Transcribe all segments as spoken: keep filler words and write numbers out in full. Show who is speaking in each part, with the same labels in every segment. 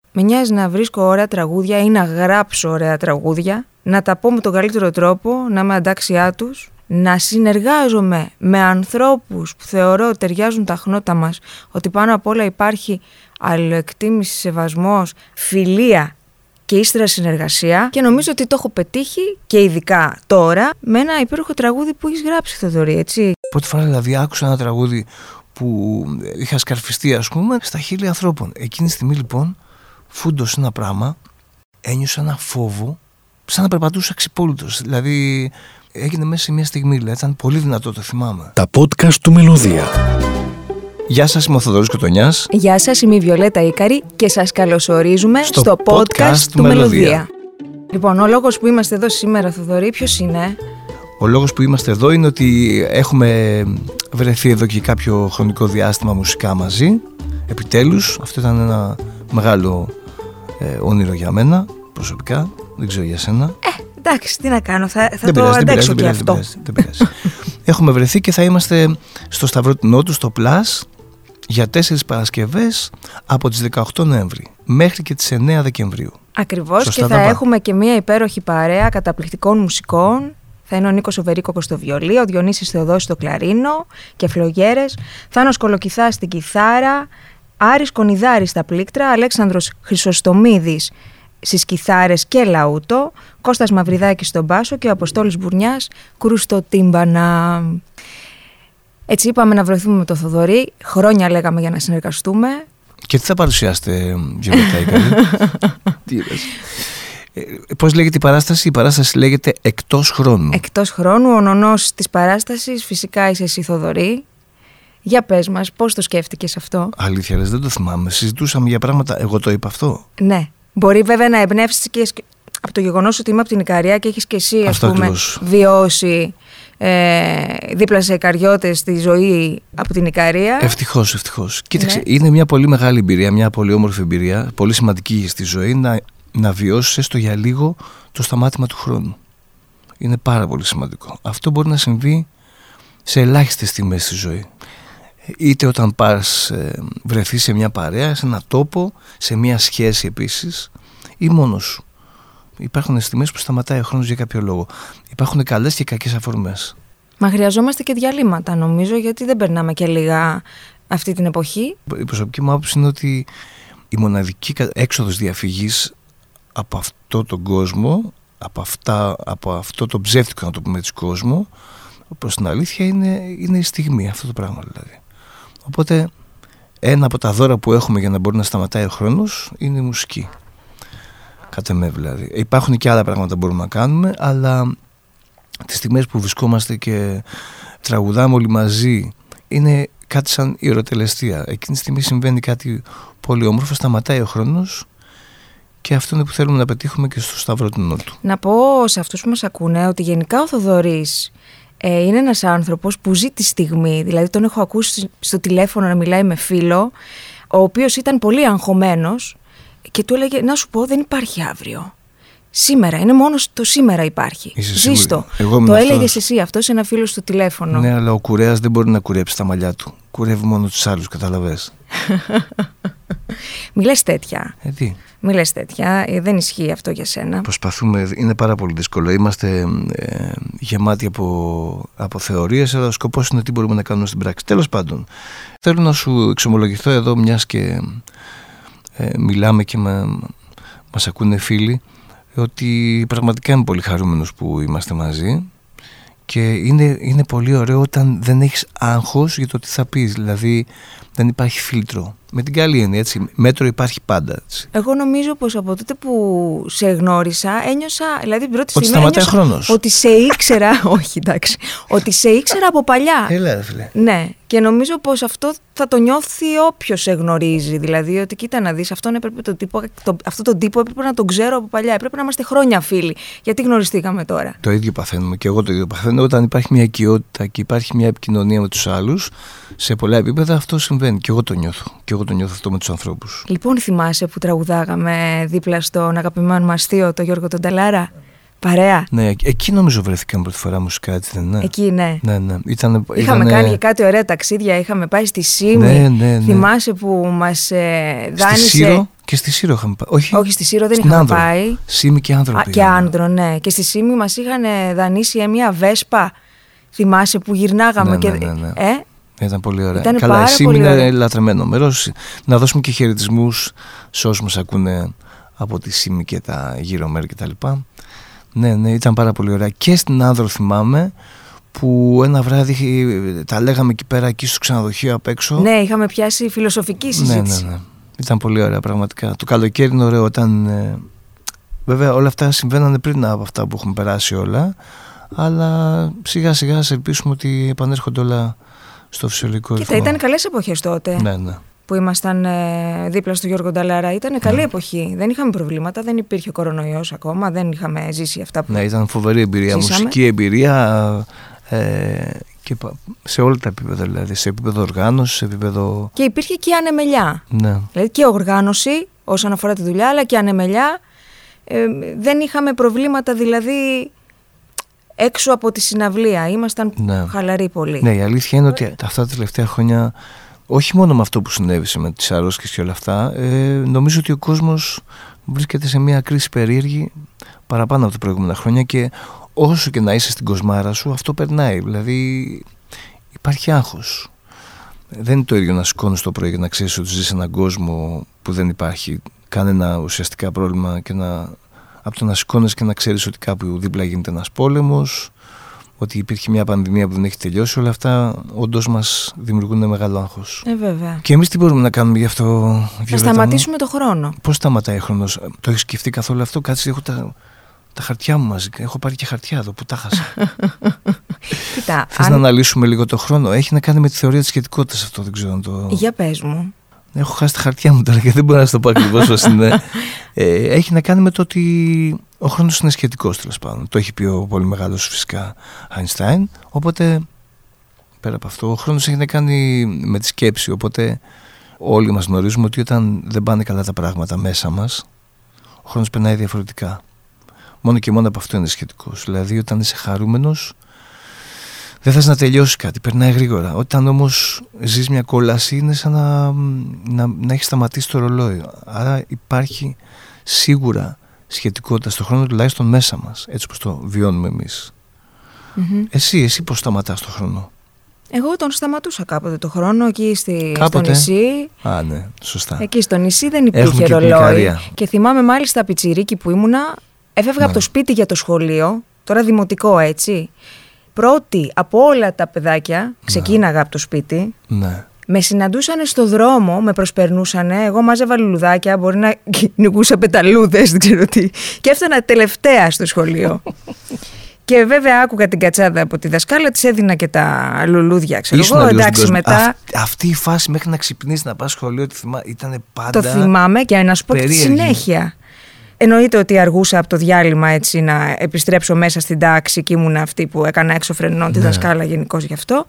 Speaker 1: Με νοιάζει να βρίσκω ωραία τραγούδια ή να γράψω ωραία τραγούδια, να τα πω με τον καλύτερο τρόπο, να είμαι αντάξιά τους, να συνεργάζομαι με ανθρώπους που θεωρώ ότι ταιριάζουν τα χνότα μας, ότι πάνω απ' όλα υπάρχει αλληλοεκτίμηση, σεβασμός, φιλία και ύστερα συνεργασία, και νομίζω ότι το έχω πετύχει και ειδικά τώρα με ένα υπέροχο τραγούδι που έχεις γράψει, Θοδωρή, έτσι.
Speaker 2: Πρώτη φορά δηλαδή άκουσα ένα τραγούδι που είχα σκαρφιστεί, ας πούμε, στα χείλη ανθρώπων. Εκείνη τη στιγμή λοιπόν φούντωσε ένα πράγμα, ένιωσα ένα φόβο, σαν να περπατούσα ξυπόλυτος. Δηλαδή έγινε μέσα σε μια στιγμή, δηλαδή, ήταν πολύ δυνατό, το θυμάμαι.
Speaker 3: Τα podcast του Μελωδία.
Speaker 2: Γεια σας, είμαι ο Θοδωρής Κοτονιάς.
Speaker 1: Γεια σας, είμαι η Βιολέτα Ίκαρη και σας καλωσορίζουμε στο, στο podcast, podcast του Μελωδία. Μελωδία. Λοιπόν, ο λόγος που είμαστε εδώ σήμερα, Θοδωρή, ποιος είναι?
Speaker 2: Ο λόγος που είμαστε εδώ είναι ότι έχουμε βρεθεί εδώ και κάποιο χρονικό διάστημα μουσικά μαζί. Επιτέλους, αυτό ήταν ένα μεγάλο ε, όνειρο για μένα προσωπικά, δεν ξέρω για σένα.
Speaker 1: Ε, εντάξει, τι να κάνω, θα, θα
Speaker 2: δεν
Speaker 1: το
Speaker 2: πειράζει,
Speaker 1: αντέξω
Speaker 2: δεν
Speaker 1: και
Speaker 2: πειράζει,
Speaker 1: αυτό.
Speaker 2: Δεν πειράζει, δεν πειράζει. Έχουμε βρεθεί και θα είμαστε στο Σταυρό του Νότου, στο Plus, για τέσσερις Παρασκευές από τις δεκαοκτώ Νοέμβρη μέχρι και τις εννέα Δεκεμβρίου.
Speaker 1: Ακριβώς.
Speaker 2: Σωστά,
Speaker 1: και θα έχουμε και μια υπέροχη παρέα καταπληκτικών μουσικών. Θα είναι ο Νίκος ο Βερίκοκος στο βιολί, ο Διονύσης Θεοδόσης στο κλαρίνο και φλογέρες, Θάνος Κολοκυθάς στην κιθάρα, Άρης Κονιδάρης στα πλήκτρα, Αλέξανδρος Χρυσοστομίδης στις κιθάρες και λαούτο, Κώστας Μαυριδάκης στον μπάσο και ο Αποστόλης Μπουρνιάς κρούστο τύμπανα. Έτσι είπαμε να βρεθούμε με το Θοδωρή, χρόνια λέγαμε για να συνεργαστούμε. Και
Speaker 2: τι θα παρουσιάσετε, Βιολέτα Ίκαρη? Τι είπες? Πώς λέγεται η παράσταση? Η παράσταση λέγεται Εκτός Χρόνου.
Speaker 1: Εκτός Χρόνου, ο νονός της παράστασης φυσικά είσαι εσύ, Θοδωρή. Για πες μας, πώς το σκέφτηκες αυτό?
Speaker 2: Αλήθεια λες, δεν το θυμάμαι. Συζητούσαμε για πράγματα, εγώ το είπα αυτό.
Speaker 1: Ναι, μπορεί βέβαια να εμπνεύσεις και από το γεγονός ότι είμαι από την Ικαρία και έχεις και εσύ, ας πούμε, ακριβώς βιώσει ε, δίπλα σε Ικαριώτες τη ζωή από την Ικαρία.
Speaker 2: Ευτυχώς, ευτυχώς. Κοίταξε, ναι. Είναι μια πολύ μεγάλη εμπειρία, μια πολύ όμορφη εμπειρία, πολύ σημαντική στη ζωή, να, να βιώσεις έστω για λίγο το σταμάτημα του χρόνου. Είναι πάρα πολύ σημαντικό. Αυτό μπορεί να συμβεί σε ελάχιστες στιγμές στη ζωή. Είτε όταν πας ε, βρεθείς σε μια παρέα, σε ένα τόπο, σε μια σχέση επίσης, ή μόνος σου. Υπάρχουν στιγμές που σταματάει ο χρόνος για κάποιο λόγο. Υπάρχουν καλές και κακές αφορμές.
Speaker 1: Μα χρειαζόμαστε και διαλύματα, νομίζω, γιατί δεν περνάμε και λίγα αυτή την εποχή.
Speaker 2: Η προσωπική μου άποψη είναι ότι η μοναδική έξοδος διαφυγής από αυτό τον κόσμο, από, αυτά, από αυτό το ψεύτικο, να το πούμε έτσι, κόσμο, προς την αλήθεια είναι, είναι η στιγμή, αυτό το πράγμα δηλαδή. Οπότε ένα από τα δώρα που έχουμε για να μπορεί να σταματάει ο χρόνος είναι η μουσική. Κατά με δηλαδή. Υπάρχουν και άλλα πράγματα που μπορούμε να κάνουμε, αλλά τις στιγμές που βρισκόμαστε και τραγουδάμε όλοι μαζί είναι κάτι σαν ιεροτελεστία. Εκείνη τη στιγμή συμβαίνει κάτι πολύ όμορφο, σταματάει ο χρόνος και αυτό είναι που θέλουμε να πετύχουμε και στο Σταυρό του Νότου.
Speaker 1: Να πω σε αυτούς που μας ακούνε ότι γενικά ο Θοδωρής ε, είναι ένας άνθρωπος που ζει τη στιγμή. Δηλαδή τον έχω ακούσει στο τηλέφωνο να μιλάει με φίλο, ο οποίος ήταν πολύ αγχωμένος και του έλεγε, να σου πω, δεν υπάρχει αύριο. Σήμερα, είναι μόνο το σήμερα υπάρχει. Ζήστο. Το έλεγες εσύ αυτό σε ένα φίλο στο τηλέφωνο.
Speaker 2: Ναι, αλλά ο κουρέας δεν μπορεί να κουρέψει τα μαλλιά του. Κουρεύει μόνο τους άλλους, καταλαβες.
Speaker 1: Μη λες τέτοια.
Speaker 2: Ε, τι?
Speaker 1: Μη λες τέτοια, ε, δεν ισχύει αυτό για σένα.
Speaker 2: Προσπαθούμε, είναι πάρα πολύ δύσκολο. Είμαστε ε, γεμάτοι από, από θεωρίες, αλλά ο σκοπός είναι τι μπορούμε να κάνουμε στην πράξη. Τέλος πάντων, θέλω να σου εξομολογηθώ εδώ, μιας και ε, μιλάμε και με, μας ακούνε φίλοι, ότι πραγματικά είμαι πολύ χαρούμενος που είμαστε μαζί και είναι, είναι πολύ ωραίο όταν δεν έχεις άγχος για το τι θα πεις, δηλαδή δεν υπάρχει φίλτρο. Με την καλή έννοια, έτσι, μέτρο υπάρχει πάντα. Έτσι.
Speaker 1: Εγώ νομίζω πως από τότε που σε γνώρισα ένιωσα, δηλαδή την πρώτη
Speaker 2: ότι
Speaker 1: στιγμή
Speaker 2: σταματάει
Speaker 1: ένιωσα
Speaker 2: χρόνος.
Speaker 1: Ότι σε ήξερα, όχι εντάξει, ότι σε ήξερα από παλιά.
Speaker 2: Έλα ρε φίλε.
Speaker 1: Ναι, και νομίζω πως αυτό θα το νιώθει όποιος σε γνωρίζει, δηλαδή ότι κοίτα να δεις, αυτόν έπρεπε το τύπο, το, αυτόν τον τύπο έπρεπε να τον ξέρω από παλιά, έπρεπε να είμαστε χρόνια φίλοι, γιατί γνωριστήκαμε τώρα.
Speaker 2: Το ίδιο παθαίνουμε και εγώ το ίδιο παθαίνω, όταν υπάρχει μια οικειότητα και υπάρχει μια επικοινωνία με τους άλλους, σε πολλά επίπεδα αυτό συμβαίνει και εγώ το νιώθω και εγώ το νιώθω αυτό με τους ανθρώπους.
Speaker 1: Λοιπόν, θυμάσαι που τραγουδάγαμε δίπλα στον αγαπημένο μας θείο, τον Γιώργο τον Ταλάρα, Παρέα.
Speaker 2: Ναι, εκεί νομίζω βρεθήκαμε πρώτη φορά μουσικά, έτσι δεν είναι?
Speaker 1: Εκεί, ναι.
Speaker 2: ναι, ναι. Ήταν,
Speaker 1: είχαμε
Speaker 2: ήταν...
Speaker 1: κάνει κάτι ωραία ταξίδια, είχαμε πάει στη Σύμη.
Speaker 2: Ναι, ναι, ναι.
Speaker 1: Θυμάσαι που μας ε, δάνεισε.
Speaker 2: Στη Σύρο, και στη Σύρο είχαμε πάει. Όχι,
Speaker 1: Όχι στη Σύρο δεν
Speaker 2: στην
Speaker 1: είχαμε
Speaker 2: Άνδρο.
Speaker 1: πάει.
Speaker 2: Σύμη και Άνδρο.
Speaker 1: Α, και Άνδρο, ναι. Και στη Σύμη μας είχαν δανείσει μια Βέσπα. Θυμάσαι που γυρνάγαμε.
Speaker 2: Ναι,
Speaker 1: και...
Speaker 2: ναι, ναι, ναι.
Speaker 1: Ε?
Speaker 2: Ήταν πολύ ωραία.
Speaker 1: Ήταν
Speaker 2: Καλά, η Σύμη είναι
Speaker 1: ωραία.
Speaker 2: λατρεμένο μέρος. Να δώσουμε και χαιρετισμούς σε όσους μας ακούνε από τη Σύμη και τα γύρω μέρη κτλ. Ναι, ναι, ήταν πάρα πολύ ωραία. Και στην Άνδρο θυμάμαι που ένα βράδυ τα λέγαμε εκεί πέρα, εκεί στο ξενοδοχείο απ' έξω.
Speaker 1: Ναι, είχαμε πιάσει φιλοσοφική συζήτηση.
Speaker 2: Ναι, ναι, ναι. Ήταν πολύ ωραία πραγματικά. Το καλοκαίρι είναι ωραίο όταν... Ε, βέβαια όλα αυτά συμβαίνανε πριν από αυτά που έχουμε περάσει όλα, αλλά σιγά σιγά σε ελπίσουμε ότι επανέρχονται όλα στο φυσιολογικό ρυθμό.
Speaker 1: Κοίτα, ήταν καλές εποχές τότε.
Speaker 2: Ναι, ναι.
Speaker 1: Που ήμασταν ε, δίπλα στο Γιώργο Νταλάρα. Ήταν καλή
Speaker 2: ναι.
Speaker 1: εποχή. Δεν είχαμε προβλήματα, δεν υπήρχε κορονοϊός ακόμα, δεν είχαμε ζήσει αυτά που.
Speaker 2: Ναι, ήταν φοβερή εμπειρία,
Speaker 1: ζήσαμε.
Speaker 2: Μουσική εμπειρία ε, και σε όλα τα επίπεδα, δηλαδή σε επίπεδο οργάνωση, σε επίπεδο.
Speaker 1: Και υπήρχε και ανεμελιά.
Speaker 2: Ναι.
Speaker 1: Δηλαδή και οργάνωση όσον αφορά τη δουλειά, αλλά και ανεμελιά. Ε, δεν είχαμε προβλήματα δηλαδή έξω από τη συναυλία. Ήμασταν
Speaker 2: ναι.
Speaker 1: χαλαροί πολύ.
Speaker 2: Ναι, η αλήθεια είναι ότι αυτά τα τελευταία χρόνια, όχι μόνο με αυτό που συνέβησε με τις αρρώσκες και όλα αυτά, ε, νομίζω ότι ο κόσμος βρίσκεται σε μια κρίση περίεργη παραπάνω από τα προηγούμενα χρόνια και όσο και να είσαι στην κοσμάρα σου, αυτό περνάει. Δηλαδή υπάρχει άγχος. Δεν είναι το ίδιο να σηκώνεις το πρωί και να ξέρεις ότι ζεις σε έναν κόσμο που δεν υπάρχει κανένα ουσιαστικά πρόβλημα και να, από το να σηκώνεις και να ξέρεις ότι κάπου δίπλα γίνεται ένας πόλεμος, ότι υπήρχε μια πανδημία που δεν έχει τελειώσει. Όλα αυτά όντως μας δημιουργούν μεγάλο άγχος.
Speaker 1: Ε, βέβαια.
Speaker 2: Και εμείς τι μπορούμε να κάνουμε γι' αυτό, Βιολέτα?
Speaker 1: Να σταματήσουμε το χρόνο.
Speaker 2: Πώς σταματάει ο χρόνος? Το έχεις σκεφτεί καθόλου αυτό? Κάτσε, έχω τα, τα χαρτιά μου μαζί. Έχω πάρει και χαρτιά εδώ που τα χάσα.
Speaker 1: Κοίτα.
Speaker 2: Θες αν... να αναλύσουμε λίγο το χρόνο? Έχει να κάνει με τη θεωρία της σχετικότητας αυτό, δεν ξέρω αν το.
Speaker 1: Για πες μου.
Speaker 2: Έχω χάσει τα χαρτιά μου τώρα και δεν μπορώ να το πω ακριβώς πώς είναι. ε, έχει να κάνει με το ότι ο χρόνος είναι σχετικός, τέλος πάντων. Το έχει πει ο πολύ μεγάλος φυσικά Αϊνστάιν. Οπότε, πέρα από αυτό, ο χρόνος έχει να κάνει με τη σκέψη. Οπότε, όλοι μας γνωρίζουμε ότι όταν δεν πάνε καλά τα πράγματα μέσα μας, ο χρόνος περνάει διαφορετικά. Μόνο και μόνο από αυτό είναι σχετικός. Δηλαδή, όταν είσαι χαρούμενος, δεν θες να τελειώσει κάτι, περνάει γρήγορα. Όταν όμως ζεις μια κόλαση, είναι σαν να, να, να έχει σταματήσει το ρολόι. Άρα υπάρχει σίγουρα σχετικότητα στον χρόνο, τουλάχιστον μέσα μας, έτσι όπως το βιώνουμε εμείς.
Speaker 1: Mm-hmm.
Speaker 2: Εσύ, εσύ πώς σταματάς τον χρόνο?
Speaker 1: Εγώ τον σταματούσα κάποτε το χρόνο εκεί στη, στο
Speaker 2: κάποτε.
Speaker 1: νησί.
Speaker 2: Α, ναι, σωστά.
Speaker 1: Εκεί στο νησί δεν υπήρχε
Speaker 2: Έχουμε και
Speaker 1: ρολόι.
Speaker 2: πινικαρία.
Speaker 1: Και θυμάμαι μάλιστα πιτσιρίκι που ήμουνα, έφευγα ναι. από το σπίτι για το σχολείο, τώρα δημοτικό έτσι. Πρώτη από όλα τα παιδάκια, ξεκίναγα ναι. από το σπίτι.
Speaker 2: Ναι.
Speaker 1: Με συναντούσανε στο δρόμο, με προσπερνούσανε. Εγώ μάζευα λουλουδάκια, μπορεί να νικούσα πεταλούδες, δεν ξέρω τι. Και έφτανα τελευταία στο σχολείο. Και βέβαια άκουγα την κατσάδα από τη δασκάλα, της έδινα και τα λουλούδια, ξέρω εγώ. Εντάξει, μετά.
Speaker 2: Αυ, αυτή η φάση μέχρι να ξυπνήσει να πας σχολείο, ήταν πάντα.
Speaker 1: Το θυμάμαι και να σου πω τη συνέχεια. Εννοείται ότι αργούσα από το διάλειμμα έτσι να επιστρέψω μέσα στην τάξη και ήμουν αυτή που έκανα έξω φρενών τη ναι. δασκάλα γενικώς γι' αυτό.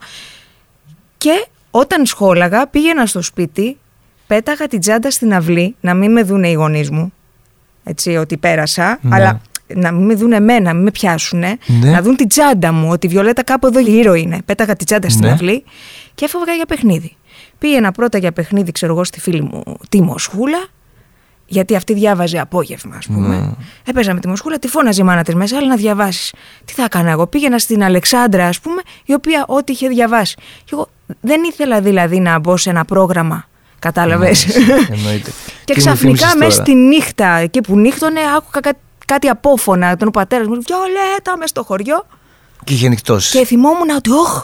Speaker 1: Και όταν σχόλαγα πήγαινα στο σπίτι, πέταγα την τσάντα στην αυλή, να μην με δούνε οι γονείς μου, έτσι ότι πέρασα, ναι. αλλά να μην με δουν εμένα, να μην με πιάσουνε, ναι. να δουν την τσάντα μου, ότι η Βιολέτα κάπου εδώ γύρω είναι. Πέταγα την τσάντα στην ναι. αυλή και έφευγα για παιχνίδι. Πήγαινα πρώτα για παιχνίδι, ξέρω εγώ, στη φίλη μου τη Μοσχούλα. Γιατί αυτή διάβαζε απόγευμα, ας πούμε. Mm. Έπαιζα με τη Μοσχούλα, τη φώναζε η μάνα της μέσα, αλλά να διαβάσεις. Τι θα έκανα εγώ? Πήγαινα στην Αλεξάνδρα, ας πούμε, η οποία ό,τι είχε διαβάσει. Και εγώ δεν ήθελα δηλαδή να μπω σε ένα πρόγραμμα. Κατάλαβες.
Speaker 2: Mm, εννοείται.
Speaker 1: Και ξαφνικά μέσα στη νύχτα, εκεί που νύχτωνε, άκουγα κά, κάτι απόφωνα. Τον πατέρα μου, Βιολέτα, μες στο χωριό.
Speaker 2: Και είχε νυχτώσει.
Speaker 1: Και θυμόμουν ότι, όχ.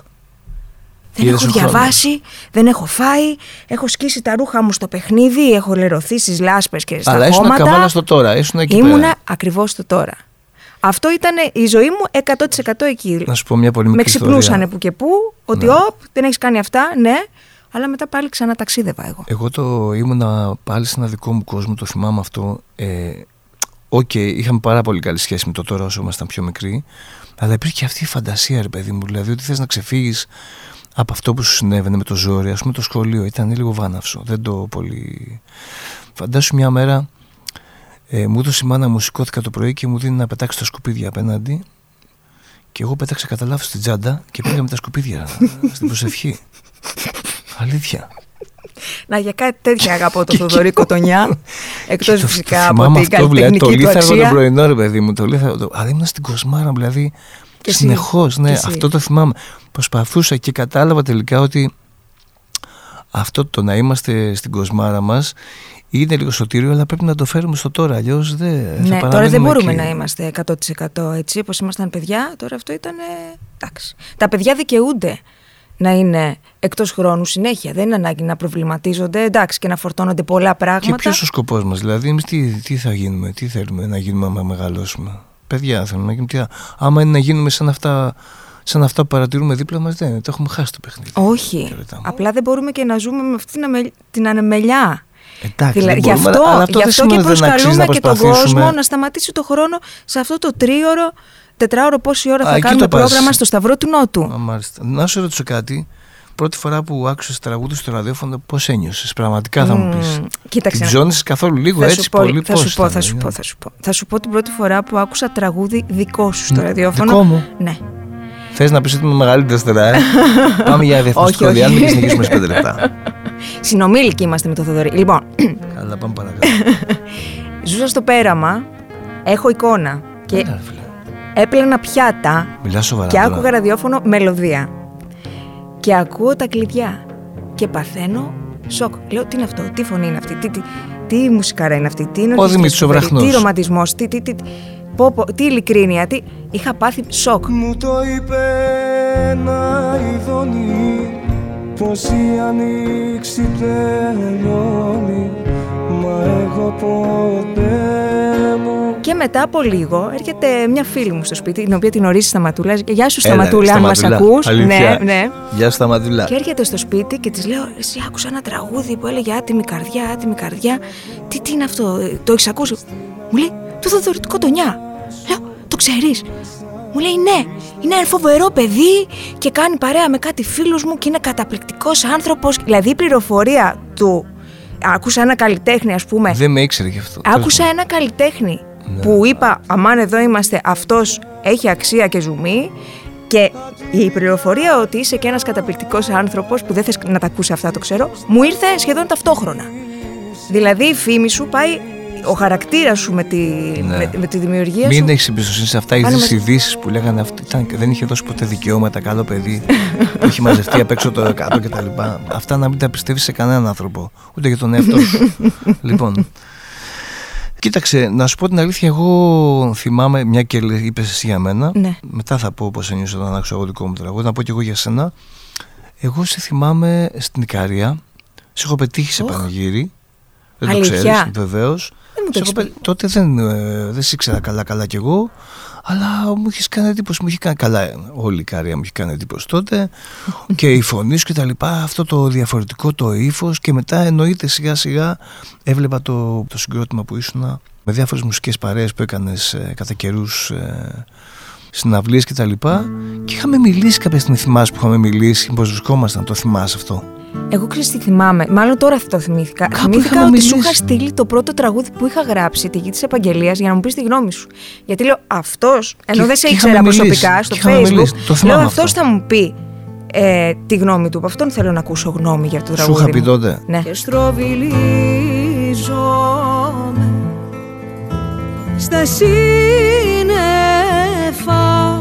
Speaker 1: Δεν έχω διαβάσει, χρόνο. δεν έχω φάει, έχω σκίσει τα ρούχα μου στο παιχνίδι, έχω λερωθεί στις λάσπες και στα
Speaker 2: Αλλά
Speaker 1: χώματα.
Speaker 2: Αλλά ήσουν καβάλα στο τώρα, ήσουν εκεί
Speaker 1: Ήμουνα
Speaker 2: πέρα.
Speaker 1: ακριβώς στο τώρα. Αυτό ήταν η ζωή μου εκατό τοις εκατό εκεί.
Speaker 2: Να σου πω μια πολύ μικρή
Speaker 1: Με ξυπνούσανε που και που, ότι
Speaker 2: ναι.
Speaker 1: όπ, δεν έχεις κάνει αυτά, ναι, αλλά μετά πάλι ξαναταξίδευα εγώ.
Speaker 2: Εγώ το ήμουνα πάλι σε ένα δικό μου κόσμο, το θυμάμαι αυτό. Ε, Οκ, okay, είχαμε πάρα πολύ καλή σχέση με το τώρα όσο ήμασταν πιο μικροί, αλλά υπήρχε και αυτή η φαντασία, ρε παιδί μου, δηλαδή ότι θες να ξεφύγεις από αυτό που σου συνέβαινε με το ζόρι. Ας πούμε το σχολείο ήταν λίγο βάναυσο, δεν το πολύ. Φαντάσου μια μέρα Ε, μου έδωσε η μάνα μου, σηκώθηκα το πρωί και μου δίνει να πετάξει τα σκουπίδια απέναντι. Και εγώ πέταξα κατά λάθος στην τσάντα και πήγα με τα σκουπίδια στην προσευχή. Αλήθεια.
Speaker 1: Να, για κάτι τέτοια αγαπώ το Θοδωρή Κοτονιά. Εκτός φυσικά από την
Speaker 2: αυτό,
Speaker 1: καλλιτεχνική
Speaker 2: το
Speaker 1: του αξία.
Speaker 2: Το πρωινό, ρε παιδί μου. Το λίθαρο, αλλά ήμουν στην Κοσμάρα, δηλαδή. Συνεχώς, ναι, αυτό το θυμάμαι. Προσπαθούσα και κατάλαβα τελικά ότι αυτό το να είμαστε στην Κοσμάρα μας είναι λίγο σωτήριο, αλλά πρέπει να το φέρουμε στο τώρα. Αλλιώς δεν.
Speaker 1: Ναι,
Speaker 2: θα
Speaker 1: τώρα δεν μπορούμε
Speaker 2: εκεί.
Speaker 1: να είμαστε εκατό τοις εκατό έτσι, όπως ήμασταν παιδιά. Τώρα αυτό ήταν. Εντάξει. Τα παιδιά δικαιούνται να είναι εκτός χρόνου συνέχεια. Δεν είναι ανάγκη να προβληματίζονται, εντάξει, και να φορτώνονται πολλά πράγματα.
Speaker 2: Και ποιος ο σκοπός μας, δηλαδή, εμείς τι, τι θα γίνουμε, τι θέλουμε να γίνουμε άμα μεγαλώσουμε. Παιδιά θέλουμε να γίνουμε. Τι, άμα είναι να γίνουμε σαν αυτά, σαν αυτά που παρατηρούμε δίπλα μας, δεν είναι. Το έχουμε χάσει το παιχνίδι.
Speaker 1: Όχι. Απλά δεν μπορούμε και να ζούμε με αυτή την ανεμελιά.
Speaker 2: Εντάξει,
Speaker 1: δηλαδή,
Speaker 2: δεν μπορούμε,
Speaker 1: γι' αυτό,
Speaker 2: αλλά αυτό
Speaker 1: γι αυτό και προσκαλούμε και τον κόσμο να σταματήσει το χρόνο σε αυτό το τρίωρο, τετράωρο, πόση ώρα θα Α, κάνουμε πρόγραμμα στο Σταυρό του Νότου.
Speaker 2: Α, μάλιστα. Να σου ρωτήσω κάτι. Πρώτη φορά που άκουσες τραγούδι στο ραδιόφωνο, πώς ένιωσες? Πραγματικά θα μου πεις.
Speaker 1: Κοίταξε.
Speaker 2: Την ψώνησες καθόλου λίγο
Speaker 1: θα
Speaker 2: έτσι,
Speaker 1: πω,
Speaker 2: πολύ
Speaker 1: θα
Speaker 2: πώς
Speaker 1: σου πω,
Speaker 2: ήταν,
Speaker 1: θα σου πω, θα σου πω. Θα σου πω την πρώτη φορά που άκουσα τραγούδι δικό σου στο ραδιόφωνο.
Speaker 2: Δικό μου.
Speaker 1: Ναι.
Speaker 2: Θες να πεις ότι είμαι μεγαλύτερος τώρα, ε? Πάμε για διαφημιστικό διάλειμμα και συνεχίσουμε σε πέντε λεπτά.
Speaker 1: Συνομήλικοι είμαστε με το Θοδωρή. Λοιπόν.
Speaker 2: Καλά, πάμε παρακάτω.
Speaker 1: Ζούσα στο πέραμα, έχω εικόνα και έπλαινα πιάτα και άκουγα ραδιόφωνο μελωδία. Και ακούω τα κλειδιά και παθαίνω σοκ. Λέω, τι είναι αυτό, τι φωνή είναι αυτή, τι, τι, τι μουσικάρα είναι αυτή, τι είναι
Speaker 2: ο Δημήτρης ο Βραχνός,
Speaker 1: τι ρομαντισμός, τι, τι, τι, πω, πω, τι ειλικρίνεια, τι... Είχα πάθει σοκ.
Speaker 3: Μου το είπε ένα ειδονί, πως η ανοίξη τελειώνει, μα εγώ ποτέ μου.
Speaker 1: Και μετά από λίγο έρχεται μια φίλη μου στο σπίτι, την οποία την ορίζει Σταματούλα. Γεια σου Σταματούλα, αν μας ακούς.
Speaker 2: Αλήθεια.
Speaker 1: Ναι, ναι.
Speaker 2: Γεια σου Σταματούλα.
Speaker 1: Και έρχεται στο σπίτι και της λέω, εσύ άκουσα ένα τραγούδι που έλεγε άτιμη καρδιά, άτιμη καρδιά. Τι, τι είναι αυτό, το έχεις ακούσει? Μου λέει, το Θοδωρή του Κοτονιά. Λέω, το ξέρεις? Μου λέει, ναι, είναι ένα φοβερό παιδί και κάνει παρέα με κάτι φίλους μου και είναι καταπληκτικός άνθρωπος. Δηλαδή η πληροφορία του, άκουσα ένα καλλιτέχνη, ας πούμε.
Speaker 2: Δεν με ήξερε γι' αυτό.
Speaker 1: Άκουσα ένα καλλιτέχνη. Ναι. Που είπα, αμάν εδώ είμαστε, αυτός έχει αξία και ζουμί. Και η πληροφορία ότι είσαι και ένας καταπληκτικός άνθρωπος, που δεν θες να τα ακούσει αυτά, το ξέρω, μου ήρθε σχεδόν ταυτόχρονα. Δηλαδή η φήμη σου πάει, ο χαρακτήρας σου με τη, ναι. με, με τη δημιουργία
Speaker 2: Μην
Speaker 1: σου.
Speaker 2: Μην έχεις εμπιστοσύνη σε αυτά. Είδες ειδήσεις που λέγανε αυτή, ήταν, δεν είχε δώσει ποτέ δικαιώματα, καλό παιδί, που έχει μαζευτεί απ' έξω το κάτω κτλ. Αυτά να μην τα πιστεύεις σε κανέναν άνθρωπο, ούτε για τον εαυτό σου. Λοιπόν. Κοίταξε, να σου πω την αλήθεια, εγώ θυμάμαι, μια και είπες εσύ για μένα,
Speaker 1: ναι.
Speaker 2: μετά θα πω πώς ένιωσα όταν άκουσα εγώ δικό μου τραγούδι, να πω και εγώ για σένα. Εγώ σε θυμάμαι στην Ικαρία, σε έχω πετύχει σε πανηγύρι, δεν
Speaker 1: Αλήθεια?
Speaker 2: Το ξέρεις, βεβαίως.
Speaker 1: Δεν μου το
Speaker 2: πε... Τότε δεν, ε, δεν σε ήξερα καλά καλά κι εγώ, αλλά μου είχε κάνει εντύπωση, μου είχε κάνει καλά, όλη η Ικαρία μου είχε κάνει εντύπωση τότε και η φωνή σου και τα λοιπά, αυτό το διαφορετικό το ύφος, και μετά εννοείται σιγά σιγά έβλεπα το, το συγκρότημα που ήσουν με διάφορες μουσικές παρέες που έκανες ε, κατά καιρούς, ε, συναυλίες και τα λοιπά, και είχαμε μιλήσει κάποια στιγμή, θυμάσαι που είχαμε μιλήσει, πως βρισκόμασταν, το θυμάσαι αυτό?
Speaker 1: Εγώ ξέρεις τι θυμάμαι, μάλλον τώρα το θυμήθηκα.
Speaker 2: Κάπου
Speaker 1: θυμήθηκα ότι
Speaker 2: μιλήσει.
Speaker 1: Σου είχα στείλει το πρώτο τραγούδι που είχα γράψει, τη Γη της Επαγγελίας, για να μου πεις τη γνώμη σου. Γιατί λέω αυτός, ενώ
Speaker 2: και,
Speaker 1: δεν σε
Speaker 2: και
Speaker 1: ήξερα προσωπικά
Speaker 2: μιλήσει,
Speaker 1: στο
Speaker 2: Facebook,
Speaker 1: λέω αυτός θα μου πει ε, τη γνώμη του. Από αυτόν θέλω να ακούσω γνώμη για το τραγούδι.
Speaker 2: Σου είχα πει τότε.
Speaker 1: Ναι.
Speaker 3: Και στροβιλίζομαι στα σύννεφα.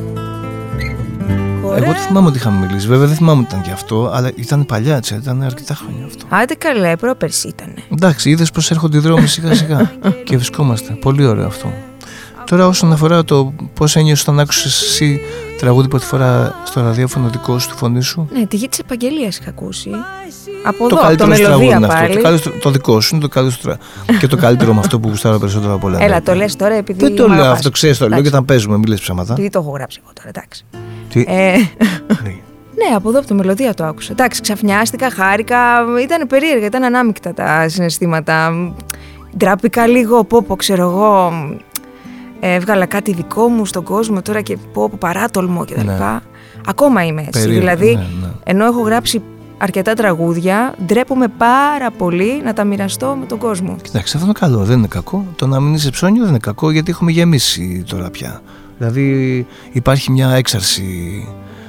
Speaker 2: Εγώ το θυμάμαι ότι είχαμε μιλήσει. Βέβαια δεν θυμάμαι ότι ήταν και αυτό, αλλά ήταν παλιά, έτσι, ήταν αρκετά χρόνια αυτό.
Speaker 1: Άντε καλέ, πρόπερση ήτανε.
Speaker 2: Εντάξει, είδες πως έρχονται οι δρόμοι σιγά σιγά και βρισκόμαστε. Πολύ ωραίο αυτό. Τώρα, όσον αφορά το πώς ένιωσες όταν άκουσες εσύ τραγούδι πρώτη φορά στο ραδιόφωνο δικό σου, τη φωνή σου?
Speaker 1: Ναι, τη Γη της Επαγγελίας είχα ακούσει. Από
Speaker 2: το
Speaker 1: εδώ, από το Μελωδία πάλι.
Speaker 2: Αυτό. Το, το δικό σου είναι το καλύτερο. Και το καλύτερο με αυτό που γουστάρω περισσότερο από όλα.
Speaker 1: Έλα, το λες τώρα επειδή.
Speaker 2: Δεν το λέω αυτό, ξέρεις, το λέω και όταν παίζουμε, μην λες ψέματα.
Speaker 1: Επειδή το έχω γράψει εγώ τώρα, εντάξει.
Speaker 2: Τι?
Speaker 1: Ε, ναι, από εδώ από το Μελωδία το άκουσα. Εντάξει, ξαφνιάστηκα, χάρηκα. Ήταν περίεργα, ήταν ανάμεικτα τα συναισθήματα. Ντράπηκα λίγο, πω πω, ξέρω εγώ. Έβγαλα κάτι δικό μου στον κόσμο τώρα και πω πω, παράτολμο κτλ. Ναι. Ακόμα είμαι έτσι.
Speaker 2: Περίεργα,
Speaker 1: δηλαδή,
Speaker 2: ναι, ναι.
Speaker 1: ενώ έχω γράψει αρκετά τραγούδια, ντρέπομαι πάρα πολύ να τα μοιραστώ με τον κόσμο.
Speaker 2: Κοιτάξτε, αυτό είναι καλό, δεν είναι κακό. Το να μην είσαι ψώνιο δεν είναι κακό, γιατί έχουμε γεμίσει τώρα πια. Δηλαδή υπάρχει μια έξαρση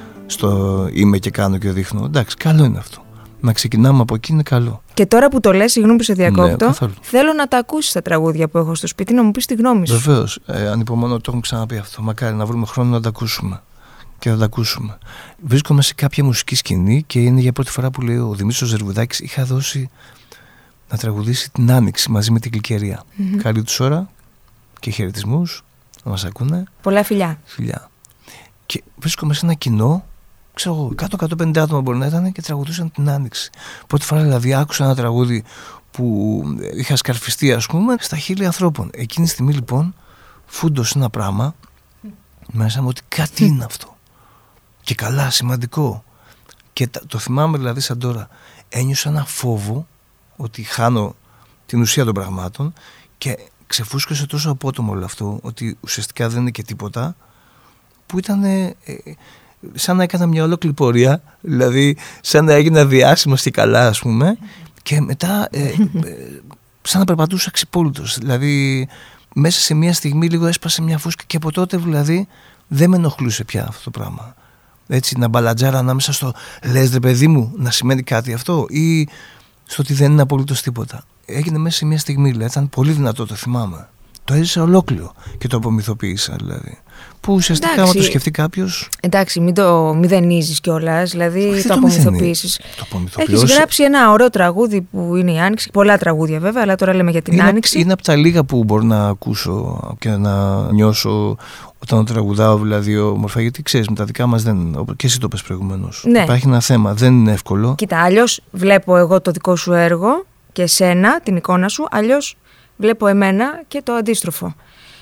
Speaker 2: στο είμαι και κάνω και δείχνω. Εντάξει, καλό είναι αυτό. Να ξεκινάμε από εκεί είναι καλό.
Speaker 1: Και τώρα που το λες, συγγνώμη που σε διακόπτω,
Speaker 2: ναι,
Speaker 1: θέλω να τα ακούσεις τα τραγούδια που έχω στο σπίτι, να μου πεις τη γνώμη σου.
Speaker 2: Βεβαίως, ε, ανυπομονώ, το έχουμε ξαναπεί αυτό. Μακάρι να βρούμε χρόνο να τα ακούσουμε. Και θα τα ακούσουμε. Βρίσκομαι σε κάποια μουσική σκηνή και είναι για πρώτη φορά που λέει ο Δημήτρης Ζερβουδάκης είχα δώσει να τραγουδήσει την Άνοιξη μαζί με την Γλυκερία. Mm-hmm. Καλή τους ώρα και χαιρετισμούς να μας ακούνε.
Speaker 1: Πολλά φιλιά.
Speaker 2: Φιλιά. Και βρίσκομαι σε ένα κοινό, ξέρω εγώ, εκατό με εκατόν πενήντα άτομα μπορεί να ήταν και τραγουδούσαν την Άνοιξη. Πρώτη φορά δηλαδή άκουσα ένα τραγούδι που είχα σκαρφιστεί, ας πούμε, στα χείλη ανθρώπων. Εκείνη τη στιγμή λοιπόν φούντωσε ένα πράγμα mm. μέσα μου ότι κάτι είναι αυτό. Και καλά, σημαντικό. Και το θυμάμαι δηλαδή σαν τώρα. Ένιωσα ένα φόβο ότι χάνω την ουσία των πραγμάτων και ξεφούσκωσε τόσο απότομο όλο αυτό ότι ουσιαστικά δεν είναι και τίποτα, που ήταν ε, ε, σαν να έκανα μια ολόκληρη πορεία, δηλαδή σαν να έγινα διάσημος και καλά, ας πούμε, και μετά ε, ε, σαν να περπατούσα ξυπόλυτος. Δηλαδή μέσα σε μια στιγμή λίγο έσπασε μια φούσκα και από τότε δηλαδή δεν με ενοχλούσε πια αυτό το πράγμα. Έτσι, να μπαλατζάρα ανάμεσα στο λες ρε παιδί μου να σημαίνει κάτι αυτό ή στο ότι δεν είναι απολύτως τίποτα. Έγινε μέσα σε μια στιγμή, δηλαδή, ήταν πολύ δυνατό, το θυμάμαι. Το έζησα ολόκληρο και το απομυθοποίησα δηλαδή. Που ουσιαστικά, άμα το σκεφτεί κάποιος.
Speaker 1: Εντάξει, μην το μηδενίζεις κιόλας, δηλαδή
Speaker 2: όχι,
Speaker 1: το,
Speaker 2: το
Speaker 1: απομυθοποίησεις.
Speaker 2: Έχεις
Speaker 1: γράψει ένα ωραίο τραγούδι που είναι η Άνοιξη. Πολλά τραγούδια βέβαια, αλλά τώρα λέμε για την
Speaker 2: είναι,
Speaker 1: Άνοιξη.
Speaker 2: Είναι από τα λίγα που μπορώ να ακούσω και να νιώσω όταν τραγουδάω, δηλαδή όμορφα. Γιατί ξέρεις, με τα δικά μας δεν. Και εσύ το πες προηγουμένως.
Speaker 1: Ναι.
Speaker 2: Υπάρχει ένα θέμα, δεν είναι εύκολο.
Speaker 1: Κοίτα, αλλιώς βλέπω εγώ το δικό σου έργο και εσένα, την εικόνα σου, αλλιώς βλέπω εμένα και το αντίστροφο.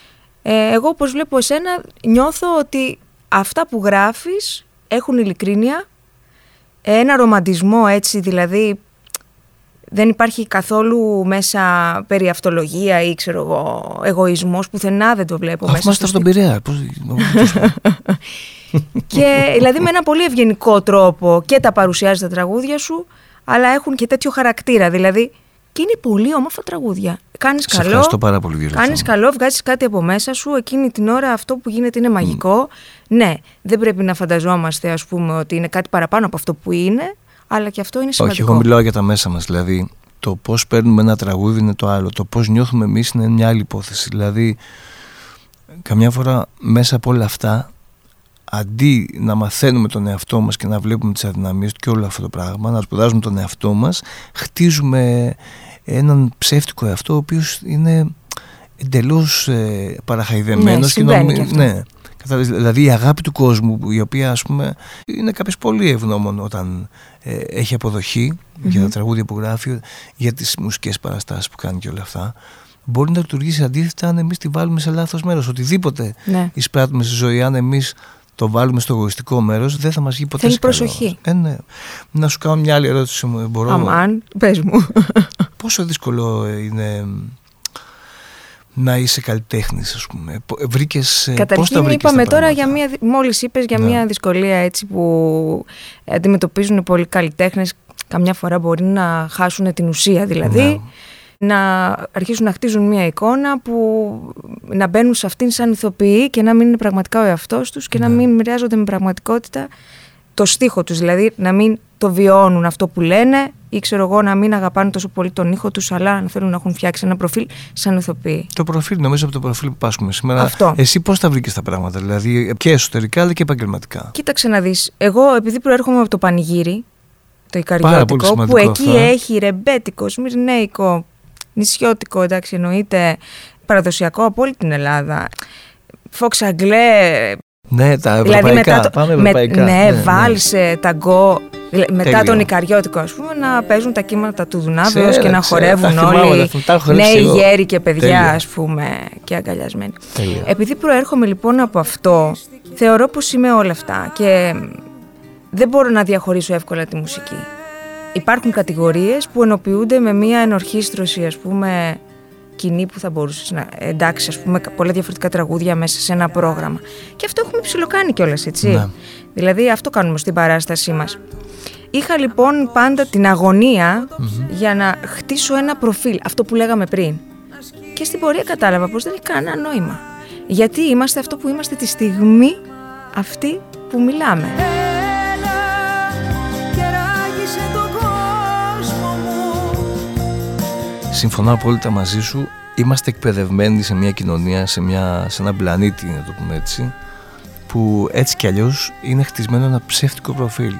Speaker 1: Ε, εγώ όπως βλέπω εσένα νιώθω ότι αυτά που γράφεις έχουν ειλικρίνεια, ένα ρομαντισμό έτσι, δηλαδή δεν υπάρχει καθόλου μέσα περιαυτολογία ή ξέρω εγώ εγωισμός, πουθενά δεν το βλέπω.
Speaker 2: Αχ, μέσα. Αυτό από τον Πειραιά.
Speaker 1: Και δηλαδή με ένα πολύ ευγενικό τρόπο και τα παρουσιάζει τα τραγούδια σου, αλλά έχουν και τέτοιο χαρακτήρα, δηλαδή. Και είναι πολύ όμορφα τραγούδια. Κάνεις
Speaker 2: σε
Speaker 1: καλό,
Speaker 2: ευχαριστώ πάρα πολύ,
Speaker 1: κάνεις καλό, βγάζεις κάτι από μέσα σου, εκείνη την ώρα αυτό που γίνεται είναι μαγικό. Mm. Ναι, δεν πρέπει να φανταζόμαστε, ας πούμε, ότι είναι κάτι παραπάνω από αυτό που είναι, αλλά και αυτό είναι σημαντικό.
Speaker 2: Όχι, εγώ μιλάω για τα μέσα μας, δηλαδή το πώς παίρνουμε ένα τραγούδι είναι το άλλο, το πώς νιώθουμε εμείς είναι μια άλλη υπόθεση. Δηλαδή, καμιά φορά μέσα από όλα αυτά, αντί να μαθαίνουμε τον εαυτό μας και να βλέπουμε τις αδυναμίες του και όλο αυτό το πράγμα, να σπουδάζουμε τον εαυτό μας, χτίζουμε έναν ψεύτικο εαυτό ο οποίος είναι εντελώς ε, παραχαϊδεμένος.
Speaker 1: Ναι,
Speaker 2: και νομι...
Speaker 1: και αυτό.
Speaker 2: Ναι, δηλαδή η αγάπη του κόσμου, η οποία ας πούμε είναι κάποιος πολύ ευγνώμων όταν ε, έχει αποδοχή mm-hmm. για τα τραγούδια που γράφει, για τις μουσικές παραστάσεις που κάνει και όλα αυτά, μπορεί να λειτουργήσει αντίθετα αν εμείς τη βάλουμε σε λάθος μέρος. Οτιδήποτε ναι. εισπράττουμε στη ζωή, αν εμείς το βάλουμε στο εγωιστικό μέρος, δεν θα μας βγει ποτέ.
Speaker 1: Θέλει προσοχή.
Speaker 2: Ε, ναι. Να σου κάνω μια άλλη ερώτηση. Μπορώ...
Speaker 1: Αμάν, πες μου.
Speaker 2: Πόσο δύσκολο είναι να είσαι καλλιτέχνης, ας πούμε. Βρήκες, πώς τα βρήκες
Speaker 1: είπαμε
Speaker 2: τα
Speaker 1: τώρα για μια, μόλις είπες για ναι. μια δυσκολία έτσι που αντιμετωπίζουν πολλοί καλλιτέχνες. Καμιά φορά μπορεί να χάσουν την ουσία, δηλαδή. Ναι. Να αρχίσουν να χτίζουν μια εικόνα που να μπαίνουν σε αυτήν σαν ηθοποιοί και να μην είναι πραγματικά ο εαυτός τους και ναι. να μην μοιράζονται με πραγματικότητα το στίχο τους, δηλαδή να μην το βιώνουν αυτό που λένε ή ξέρω εγώ να μην αγαπάνε τόσο πολύ τον ήχο τους, αλλά να θέλουν να έχουν φτιάξει ένα προφίλ σαν ηθοποιοί.
Speaker 2: Το προφίλ, νομίζω από το προφίλ που πάσχουμε σήμερα.
Speaker 1: Αυτό.
Speaker 2: Εσύ πώς τα βρήκες τα πράγματα, δηλαδή και εσωτερικά αλλά και επαγγελματικά?
Speaker 1: Κοίταξε να δεις, εγώ επειδή προέρχομαι από το Πανηγύρι, το Ικαριώτικο, που εκεί
Speaker 2: αυτό.
Speaker 1: Έχει ρεμπέτικο, σμυρνέικο, νησιώτικο, εντάξει, εννοείται παραδοσιακό από όλη την Ελλάδα. Φόξ Αγγλέ.
Speaker 2: Ναι, τα ευρωπαϊκά. Δηλαδή μετά το, πάμε ευρωπαϊκά.
Speaker 1: Με, ναι, ναι, βάλσε, ναι. ταγκό. Μετά τέλειο. Τον Ικαριώτικο, ας πούμε, να παίζουν τα κύματα του Δουνάβεως και να ξέρω, χορεύουν όλοι. Νέοι γέροι και παιδιά, τέλειο. Ας πούμε, και αγκαλιασμένοι. Τέλειο. Επειδή προέρχομαι λοιπόν από αυτό, θεωρώ πως είμαι όλα αυτά και δεν μπορώ να διαχωρίσω εύκολα τη μουσική. Υπάρχουν κατηγορίες που ενοποιούνται με μία ενορχήστρωση, ας πούμε, κοινή που θα μπορούσες να εντάξει, ας πούμε, πολλά διαφορετικά τραγούδια μέσα σε ένα πρόγραμμα. Και αυτό έχουμε ψιλοκάνει κιόλας, έτσι. Ναι. Δηλαδή αυτό κάνουμε στην παράστασή μας. Είχα λοιπόν πάντα την αγωνία mm-hmm. για να χτίσω ένα προφίλ, αυτό που λέγαμε πριν. Και στην πορεία κατάλαβα πως δεν έχει κανένα νόημα. Γιατί είμαστε αυτό που είμαστε τη στιγμή αυτή που μιλάμε.
Speaker 3: Έλα και ράγισε τον κόσμο μου.
Speaker 2: Συμφωνώ απόλυτα μαζί σου. Είμαστε εκπαιδευμένοι σε μια κοινωνία, σε, μια, σε έναν πλανήτη, να το πούμε έτσι, που έτσι κι αλλιώς είναι χτισμένο ένα ψεύτικο προφίλ.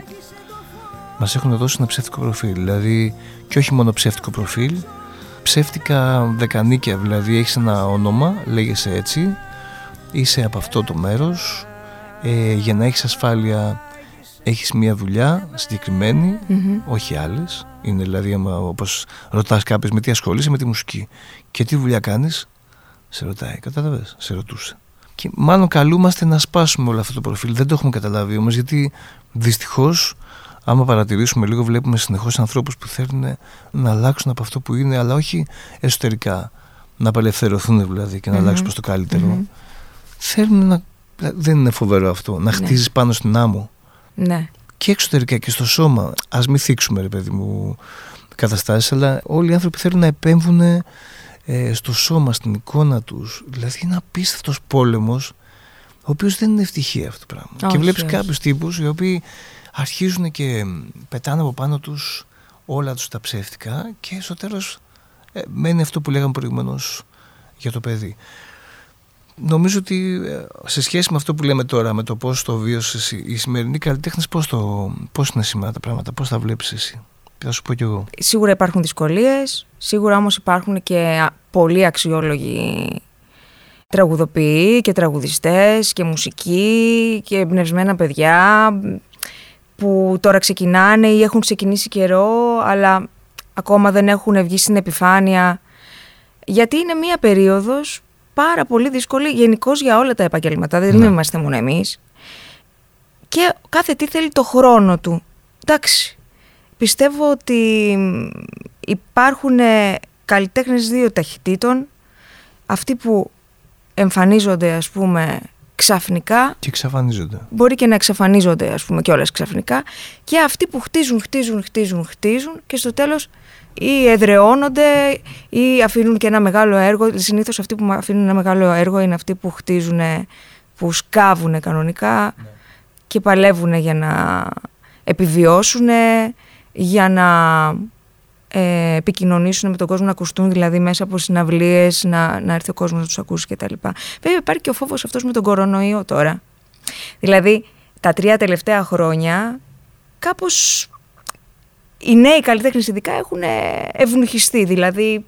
Speaker 2: Μας έχουν δώσει ένα ψεύτικο προφίλ, δηλαδή, και όχι μόνο ψεύτικο προφίλ, ψεύτικα δεκανίκια, δηλαδή έχεις ένα όνομα, λέγεσαι έτσι, είσαι από αυτό το μέρος, ε, για να έχεις ασφάλεια έχεις μια δουλειά συγκεκριμένη, mm-hmm. όχι άλλες. Είναι δηλαδή, όπως ρωτάς κάποιος με τι ασχολείσαι, με τη μουσική. Και τι δουλειά κάνεις, σε ρωτάει, κατάλαβες, σε ρωτούσε. Και μάλλον καλούμαστε να σπάσουμε όλο αυτό το προφίλ. Δεν το έχουμε καταλάβει όμως, γιατί δυστυχώς, άμα παρατηρήσουμε λίγο, βλέπουμε συνεχώς ανθρώπους που θέλουν να αλλάξουν από αυτό που είναι, αλλά όχι εσωτερικά. Να απελευθερωθούν δηλαδή και να mm-hmm. αλλάξουν προς το καλύτερο. Mm-hmm. Θέλουν να. Δεν είναι φοβερό αυτό, να χτίζεις ναι. πάνω στην άμμο.
Speaker 1: Ναι.
Speaker 2: Και εξωτερικά και στο σώμα. Ας μην θίξουμε, ρε παιδί μου, καταστάσεις, αλλά όλοι οι άνθρωποι θέλουν να επέμβουν ε, στο σώμα, στην εικόνα τους. Δηλαδή είναι απίστευτος πόλεμος, ο οποίος δεν είναι ευτυχία αυτό το πράγμα. Όχι, και βλέπεις κάποιους τύπους οι οποίοι αρχίζουν και πετάνε από πάνω τους όλα τους τα ψεύτικα και στο τέλος ε, μένει αυτό που λέγαμε προηγουμένως για το παιδί. Νομίζω ότι σε σχέση με αυτό που λέμε τώρα, με το πώς το βίωσες, οι σημερινοί καλλιτέχνες, πώς, το, πώς είναι σήμερα τα πράγματα, πώς τα βλέπεις εσύ? Θα σου πω κι εγώ.
Speaker 1: Σίγουρα υπάρχουν δυσκολίες, σίγουρα όμως υπάρχουν και πολύ αξιόλογοι τραγουδοποιοί και τραγουδιστές και μουσικοί και εμπνευσμένα παιδιά που τώρα ξεκινάνε ή έχουν ξεκινήσει καιρό, αλλά ακόμα δεν έχουν βγει στην επιφάνεια, γιατί είναι μία περίοδος πάρα πολύ δύσκολη γενικώς για όλα τα επαγγέλματα, δεν ναι. είμαστε μόνο εμείς. Και κάθε τι θέλει το χρόνο του. Εντάξει, πιστεύω ότι υπάρχουν καλλιτέχνες δύο ταχυτήτων, αυτοί που εμφανίζονται, ας πούμε, ξαφνικά.
Speaker 2: Και εξαφανίζονται.
Speaker 1: Μπορεί και να εξαφανίζονται, ας πούμε, κιόλας ξαφνικά. Και αυτοί που χτίζουν, χτίζουν, χτίζουν, χτίζουν και στο τέλος ή εδραιώνονται ή αφήνουν και ένα μεγάλο έργο. Συνήθως αυτοί που αφήνουν ένα μεγάλο έργο είναι αυτοί που χτίζουν, που σκάβουν κανονικά ναι. και παλεύουν για να επιβιώσουν, για να ε, επικοινωνήσουν με τον κόσμο, να ακουστούν δηλαδή μέσα από συναυλίες, να, να έρθει ο κόσμος να τους ακούσει κτλ. Βέβαια υπάρχει και ο φόβος αυτός με τον κορονοϊό τώρα. Δηλαδή τα τρία τελευταία χρόνια κάπως οι νέοι καλλιτέχνες ειδικά έχουν ευνουχιστεί, δηλαδή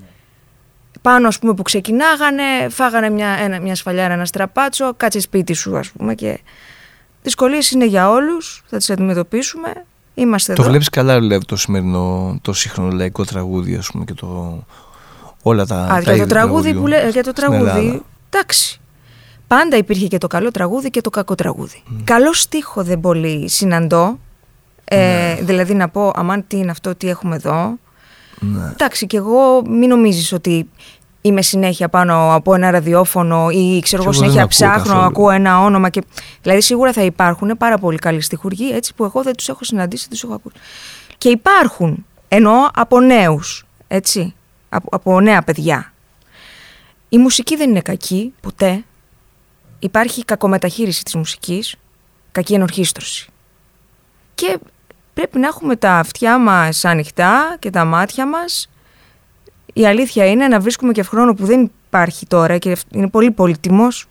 Speaker 1: πάνω ας πούμε που ξεκινάγανε, φάγανε μια, ένα, μια σφαλιάρα, ένα στραπάτσο, κάτσε σπίτι σου ας πούμε, και δυσκολίες είναι για όλους, θα τις αντιμετωπίσουμε, είμαστε
Speaker 2: το
Speaker 1: εδώ.
Speaker 2: Βλέπεις καλά δηλαδή το σημερινό, το σύγχρονο λαϊκό τραγούδι ας πούμε και το, όλα τα,
Speaker 1: Α,
Speaker 2: τα
Speaker 1: για το τραγούδι που λέ, για το τραγούδι, εντάξει, πάντα υπήρχε και το καλό τραγούδι και το κακό τραγούδι. Mm. Καλό στίχο δεν πολύ συναντώ. Ε, ναι. Δηλαδή να πω αμάν τι είναι αυτό, τι έχουμε εδώ. Ναι. Εντάξει, και εγώ μην νομίζεις ότι είμαι συνέχεια πάνω από ένα ραδιόφωνο ή ξέρω εγώ συνέχεια ψάχνω, ακούω, ακούω ένα όνομα και... Δηλαδή σίγουρα θα υπάρχουν πάρα πολύ καλοί στιχουργοί έτσι που εγώ δεν τους έχω συναντήσει, τους έχω ακούσει. Και υπάρχουν, εννοώ από νέους, έτσι, από, από νέα παιδιά. Η μουσική δεν είναι κακή, ποτέ. Υπάρχει κακομεταχείριση της μουσικής, κακή ενορχήστρωση. Και πρέπει να έχουμε τα αυτιά μας ανοιχτά και τα μάτια μας. Η αλήθεια είναι να βρίσκουμε και χρόνο που δεν υπάρχει τώρα και είναι πολύ πολύτιμος,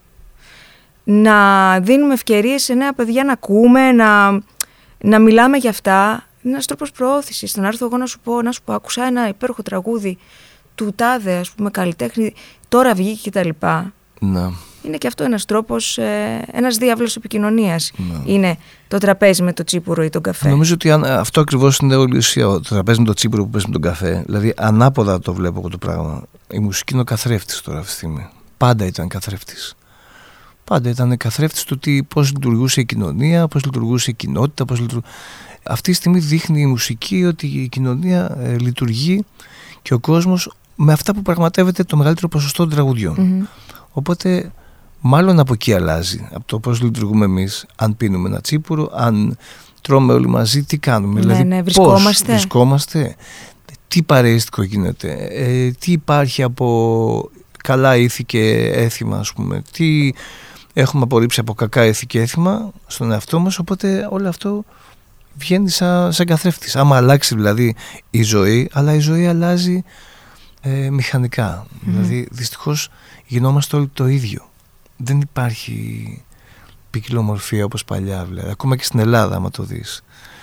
Speaker 1: να δίνουμε ευκαιρίες σε νέα παιδιά να ακούμε, να, να μιλάμε για αυτά. Είναι ένας τρόπος προώθησης. Να έρθω εγώ να σου πω, να σου πω, άκουσα ένα υπέροχο τραγούδι του τάδε, ας πούμε, καλλιτέχνη, τώρα βγήκε κτλ.
Speaker 2: Να.
Speaker 1: Είναι και αυτό ένας τρόπος, ε, ένας διάβλος επικοινωνίας.
Speaker 2: Ναι.
Speaker 1: Είναι το τραπέζι με το τσίπουρο ή τον καφέ.
Speaker 2: Νομίζω ότι αν, αυτό ακριβώς είναι όλη η ουσία. Το τραπέζι με το τσίπουρο που παίζει με τον καφέ. Δηλαδή, ανάποδα το βλέπω εγώ το πράγμα. Η μουσική είναι ο καθρέφτης τώρα αυτή τη στιγμή. Πάντα ήταν καθρέφτης. Πάντα ήταν καθρέφτης του πώς λειτουργούσε η κοινωνία, πώς λειτουργούσε η κοινότητα. Πώς λειτουργ... Αυτή τη στιγμή δείχνει η μουσική ότι η κοινωνία ε, λειτουργεί και ο κόσμος με αυτά που πραγματεύεται το μεγαλύτερο ποσοστό των τραγουδιών. Mm-hmm. Οπότε. Μάλλον από εκεί αλλάζει, από το πώς λειτουργούμε εμείς, αν πίνουμε ένα τσίπουρο, αν τρώμε όλοι μαζί, τι κάνουμε.
Speaker 1: Ναι,
Speaker 2: δηλαδή,
Speaker 1: ναι, βρισκόμαστε.
Speaker 2: Πώς βρισκόμαστε, τι παρεΐστικο γίνεται, ε, τι υπάρχει από καλά ήθη και έθιμα, ας πούμε, τι έχουμε απορρίψει από κακά ήθη και έθιμα στον εαυτό μας, οπότε όλο αυτό βγαίνει σαν, σαν καθρέφτης. Άμα αλλάξει δηλαδή η ζωή, αλλά η ζωή αλλάζει ε, μηχανικά. Mm. Δηλαδή δυστυχώς γινόμαστε όλοι το ίδιο. Δεν υπάρχει ποικιλομορφία όπως παλιά, δηλαδή. Ακόμα και στην Ελλάδα, άμα το δεις.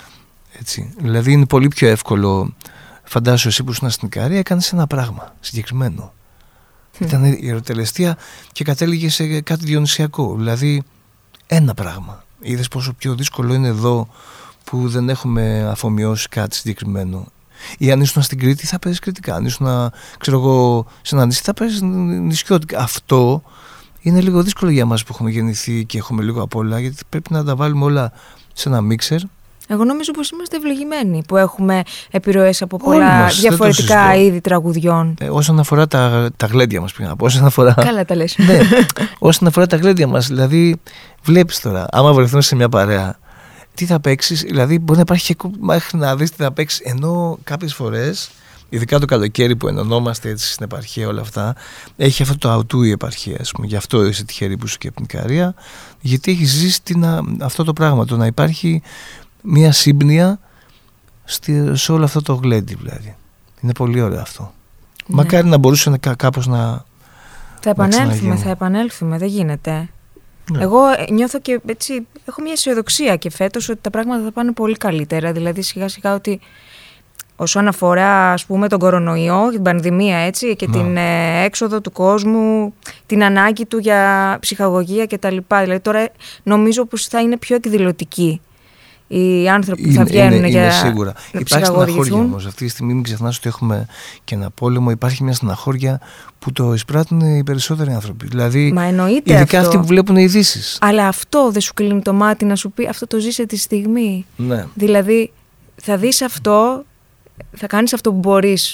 Speaker 2: Έτσι. Δηλαδή είναι πολύ πιο εύκολο. Φαντάσου εσύ που ήσουν στην Ικαρία, έκανες ένα πράγμα συγκεκριμένο. Mm. Ήταν η ερωτελεστία και κατέληγε σε κάτι διονυσιακό. Δηλαδή ένα πράγμα. Είδες πόσο πιο δύσκολο είναι εδώ που δεν έχουμε αφομοιώσει κάτι συγκεκριμένο. Ή αν ήσουν στην Κρήτη θα παίζεις κριτικά. Αν ήσουν, ξέρω εγώ, σε ένα νησί θα παίζεις νησιώτικα. Αυτό είναι λίγο δύσκολο για μας που έχουμε γεννηθεί και έχουμε λίγο απ' όλα, γιατί πρέπει να τα βάλουμε όλα σε ένα μίξερ.
Speaker 1: Εγώ νομίζω πως είμαστε ευλογημένοι που έχουμε επιρροές από πολλά μας, διαφορετικά είδη τραγουδιών.
Speaker 2: Ε, όσον αφορά τα, τα γλέντια μας, πήγα, όσον αφορά...
Speaker 1: Καλά τα λες.
Speaker 2: Ναι, όσον αφορά τα γλέντια μας, δηλαδή βλέπεις τώρα, άμα βρεθούμε σε μια παρέα, τι θα παίξεις, δηλαδή μπορεί να υπάρχει και μέχρι να δεις τι θα παίξεις, ενώ κάποιες φορές, ειδικά το καλοκαίρι που ενωνόμαστε έτσι στην επαρχία όλα αυτά, έχει αυτό το αουτού η επαρχία, ας πούμε, γι' αυτό είσαι τυχερή που είσαι και από την Ικαρία, γιατί έχει ζήσει την, αυτό το πράγμα, το να υπάρχει μια σύμπνοια στη, σε όλο αυτό το γλέντι, δηλαδή. Είναι πολύ ωραίο αυτό. Ναι. Μακάρι να μπορούσε να, κάπως να...
Speaker 1: Θα επανέλθουμε, θα επανέλθουμε, δεν γίνεται. Ναι. Εγώ νιώθω και έτσι, έχω μια αισιοδοξία και φέτος ότι τα πράγματα θα πάνε πολύ καλύτερα. Δηλαδή σιγά σιγά ότι όσον αφορά, ας πούμε, τον κορονοϊό, την πανδημία, έτσι, και ναι. την ε, έξοδο του κόσμου, την ανάγκη του για ψυχαγωγία κτλ. Δηλαδή τώρα νομίζω πως θα είναι πιο εκδηλωτικοί οι άνθρωποι που θα βγαίνουν
Speaker 2: είναι,
Speaker 1: για
Speaker 2: είναι σίγουρα.
Speaker 1: να
Speaker 2: υπάρχει στεναχώρια όμως. Αυτή τη στιγμή μην ξεχνάς ότι έχουμε και ένα πόλεμο. Υπάρχει μια στεναχώρια που το εισπράττουν οι περισσότεροι άνθρωποι. Δηλαδή,
Speaker 1: μα εννοείται
Speaker 2: ειδικά
Speaker 1: αυτό.
Speaker 2: αυτοί που βλέπουν ειδήσεις.
Speaker 1: Αλλά αυτό δεν σου κλείνει το μάτι να σου πει αυτό το ζήσε τη στιγμή.
Speaker 2: Ναι.
Speaker 1: Δηλαδή θα δεις αυτό, θα κάνεις αυτό που μπορείς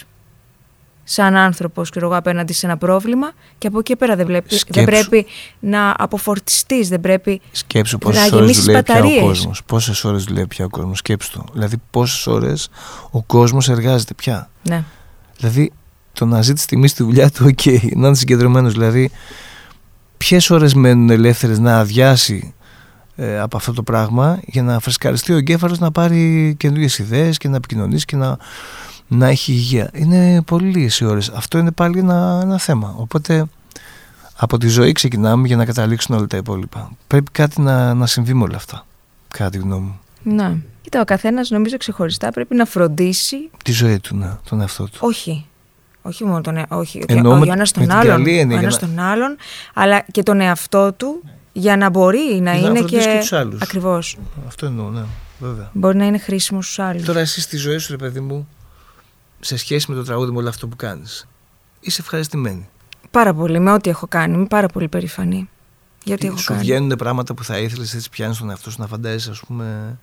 Speaker 1: σαν άνθρωπος, ξέρω εγώ, απέναντι σε ένα πρόβλημα, και από εκεί πέρα δεν, βλέπει, δεν πρέπει να αποφορτιστείς, δεν πρέπει
Speaker 2: Σκέψου
Speaker 1: να γεμίσεις μπαταρίες.
Speaker 2: Ο κόσμος, πόσες ώρες δουλεύει πια ο κόσμος, σκέψου το. Δηλαδή πόσες ώρες ο κόσμος εργάζεται πια.
Speaker 1: Ναι.
Speaker 2: Δηλαδή το να ζει τη στιγμή στη δουλειά του, okay, να είναι συγκεντρωμένος, δηλαδή ποιες ώρες μένουν ελεύθερες να αδειάσει ε, από αυτό το πράγμα για να φρεσκαριστεί ο εγκέφαλος, να πάρει καινούριες ιδέες και να επικοινωνήσει και να να έχει υγεία. Είναι πολύ λίγες οι ώρες. Αυτό είναι πάλι ένα, ένα θέμα. Οπότε από τη ζωή ξεκινάμε για να καταλήξουν όλα τα υπόλοιπα. Πρέπει κάτι να, να συμβεί με όλα αυτά, κατά τη γνώμη μου.
Speaker 1: Ναι. Κοίτα, ο καθένας νομίζω ξεχωριστά πρέπει να φροντίσει
Speaker 2: τη ζωή του, ναι, τον εαυτό του.
Speaker 1: Όχι. Όχι μόνο τον εαυτό του.
Speaker 2: Εννοώ
Speaker 1: ο ένας τον άλλον. Ο ένας τον άλλον, αλλά και τον εαυτό του, για να μπορεί να
Speaker 2: για
Speaker 1: είναι
Speaker 2: να
Speaker 1: και.
Speaker 2: και τους άλλους.
Speaker 1: Ακριβώς.
Speaker 2: Αυτό εννοώ, ναι, βέβαια.
Speaker 1: Μπορεί να είναι χρήσιμο στους άλλους.
Speaker 2: Τώρα εσύ στη ζωή σου, ρε παιδί μου, σε σχέση με το τραγούδι, με όλο αυτό που κάνεις, είσαι ευχαριστημένη?
Speaker 1: Πάρα πολύ, με ό,τι έχω κάνει. Είμαι πάρα πολύ περήφανη για ό,τι έχω
Speaker 2: σου
Speaker 1: κάνει.
Speaker 2: Σου βγαίνουν πράγματα που θα ήθελες, έτσι πιάνεις τον εαυτό σου να φαντάζεσαι, ας πούμε,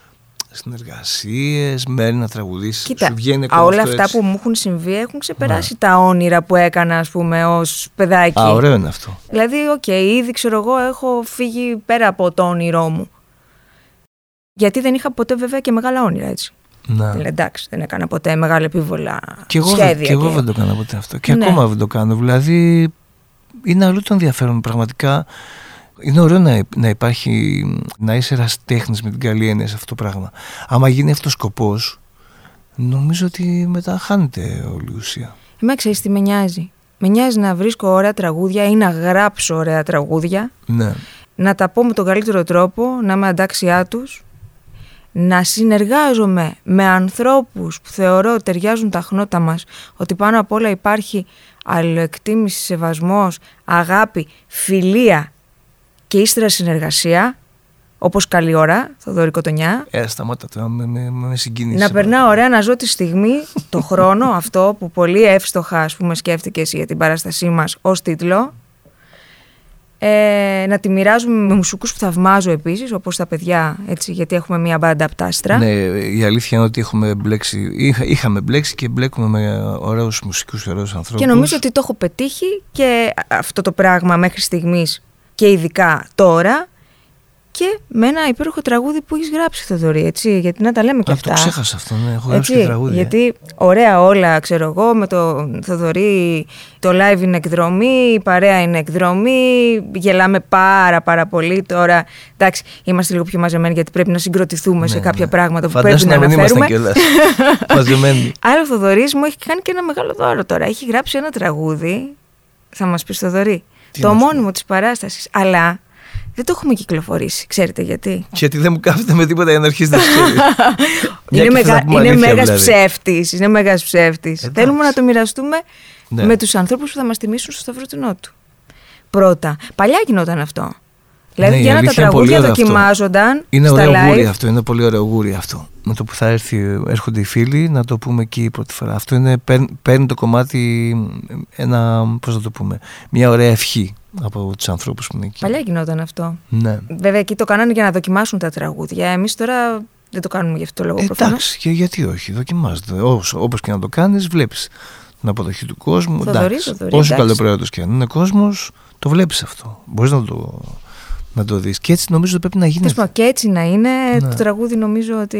Speaker 2: συνεργασίες, μέρη να τραγουδήσεις?
Speaker 1: Κοίτα,
Speaker 2: σου βγαίνει
Speaker 1: α, όλα
Speaker 2: αυτό
Speaker 1: αυτά
Speaker 2: έτσι?
Speaker 1: που μου έχουν συμβεί έχουν ξεπεράσει ναι. τα όνειρα που έκανα, ας πούμε, ως παιδάκι.
Speaker 2: Α, ωραίο είναι αυτό.
Speaker 1: Δηλαδή, οκ, okay, ήδη ξέρω εγώ έχω φύγει πέρα από το όνειρό μου. Γιατί δεν είχα ποτέ βέβαια και μεγάλα όνειρα, έτσι.
Speaker 2: Να.
Speaker 1: Δηλαδή, εντάξει, δεν έκανα ποτέ μεγάλα επίβολα
Speaker 2: και εγώ,
Speaker 1: σχέδια.
Speaker 2: Και εγώ και... δεν το έκανα ποτέ αυτό. Και
Speaker 1: ναι.
Speaker 2: ακόμα δεν το κάνω. Δηλαδή, είναι αλλού το ενδιαφέρον. Πραγματικά είναι ωραίο να, να υπάρχει, να είσαι ερασιτέχνης με την καλή έννοια σε αυτό το πράγμα. Άμα γίνει αυτός ο σκοπός, νομίζω ότι μετά χάνεται όλη η ουσία.
Speaker 1: Εμένα ξέρεις τι με νοιάζει. Με νοιάζει να βρίσκω ωραία τραγούδια ή να γράψω ωραία τραγούδια.
Speaker 2: Ναι.
Speaker 1: Να τα πω με τον καλύτερο τρόπο, να είμαι αντάξιά τους. Να συνεργάζομαι με ανθρώπους που θεωρώ ότι ταιριάζουν τα χνότα μας, ότι πάνω απ' όλα υπάρχει αλληλοεκτίμηση, σεβασμός, αγάπη, φιλία και ύστερα συνεργασία, όπως καλή ώρα, Θοδωρή Κοτονιά.
Speaker 2: Ε, σταμάτα το, με, με, με συγκίνηση.
Speaker 1: Να περνάω ωραία, να ζω τη στιγμή, το χρόνο αυτό που πολύ εύστοχα, ας πούμε, σκέφτηκες για την παράστασή μας ως τίτλο. Ε, να τη μοιράζουμε με μουσικούς που θαυμάζω επίσης, όπως τα παιδιά, έτσι, γιατί έχουμε μία μπάντα από τα άστρα.
Speaker 2: Ναι, η αλήθεια είναι ότι έχουμε μπλέξει, είχα, είχαμε μπλέξει και μπλέκουμε με ωραίους μουσικούς και ωραίους ανθρώπους.
Speaker 1: Και νομίζω ότι το έχω πετύχει και αυτό το πράγμα μέχρι στιγμής και ειδικά τώρα και με ένα υπέροχο τραγούδι που έχεις γράψει, Θοδωρή, έτσι, γιατί να τα λέμε και
Speaker 2: αυτό
Speaker 1: αυτά.
Speaker 2: Αυτό ξέχασα αυτό, ναι, έχω γράψει και τραγούδι.
Speaker 1: Γιατί ωραία όλα, ξέρω εγώ, με το Θοδωρή το live είναι εκδρομή, η παρέα είναι εκδρομή, γελάμε πάρα πάρα πολύ τώρα. Εντάξει, είμαστε λίγο πιο μαζεμένοι γιατί πρέπει να συγκροτηθούμε ναι, σε κάποια ναι. πράγματα που
Speaker 2: φαντάσου
Speaker 1: πρέπει να, να αναφέρουμε.
Speaker 2: Κιόλας μαζεμένοι.
Speaker 1: Άρα ο Θοδωρής μου έχει κάνει και ένα μεγάλο δώρο τώρα. Έχει γράψει ένα τραγούδι, θα μας πεις, Θοδωρή, το μόνιμο της παράστασης, αλλά δεν το έχουμε κυκλοφορήσει. Ξέρετε γιατί?
Speaker 2: Γιατί δεν μου κάθεται με τίποτα για να αρχίσει να ξέρει.
Speaker 1: είναι μεγα, είναι μέγας δηλαδή. ψεύτης. Είναι μέγας ψεύτης. Εντάξει. Θέλουμε να το μοιραστούμε ναι. με τους ανθρώπους που θα μας τιμήσουν στο Σταυρό του Νότου. Πρώτα. Παλιά γινόταν αυτό. Δηλαδή, ναι, για να τα τραγούδια δοκιμάζονταν.
Speaker 2: Είναι
Speaker 1: στα
Speaker 2: ωραίο
Speaker 1: live.
Speaker 2: γούρι αυτό. Είναι πολύ ωραίο γούρι αυτό. Με το που θα έρθει, έρχονται οι φίλοι, να το πούμε εκεί πρώτη φορά. Αυτό είναι, παίρνει το κομμάτι ένα, πώς να το πούμε, μια ωραία ευχή από τους ανθρώπους που είναι εκεί.
Speaker 1: Παλιά γινόταν αυτό.
Speaker 2: Ναι.
Speaker 1: Βέβαια, εκεί το κάνανε για να δοκιμάσουν τα τραγούδια. Εμείς τώρα δεν το κάνουμε γι' αυτό το λόγο.
Speaker 2: Ε, εντάξει, και γιατί όχι, δοκιμάζεται. Όπως και να το κάνεις, βλέπεις την αποδοχή του κόσμου.
Speaker 1: Θοδωρή, Θοδωρή,
Speaker 2: όσο καλοπροαίρετος και αν είναι κόσμος, το βλέπεις αυτό. Μπορείς να το. Να το δεις. Και έτσι νομίζω ότι πρέπει να γίνει.
Speaker 1: Πω, και έτσι να είναι. Ναι. Το τραγούδι νομίζω ότι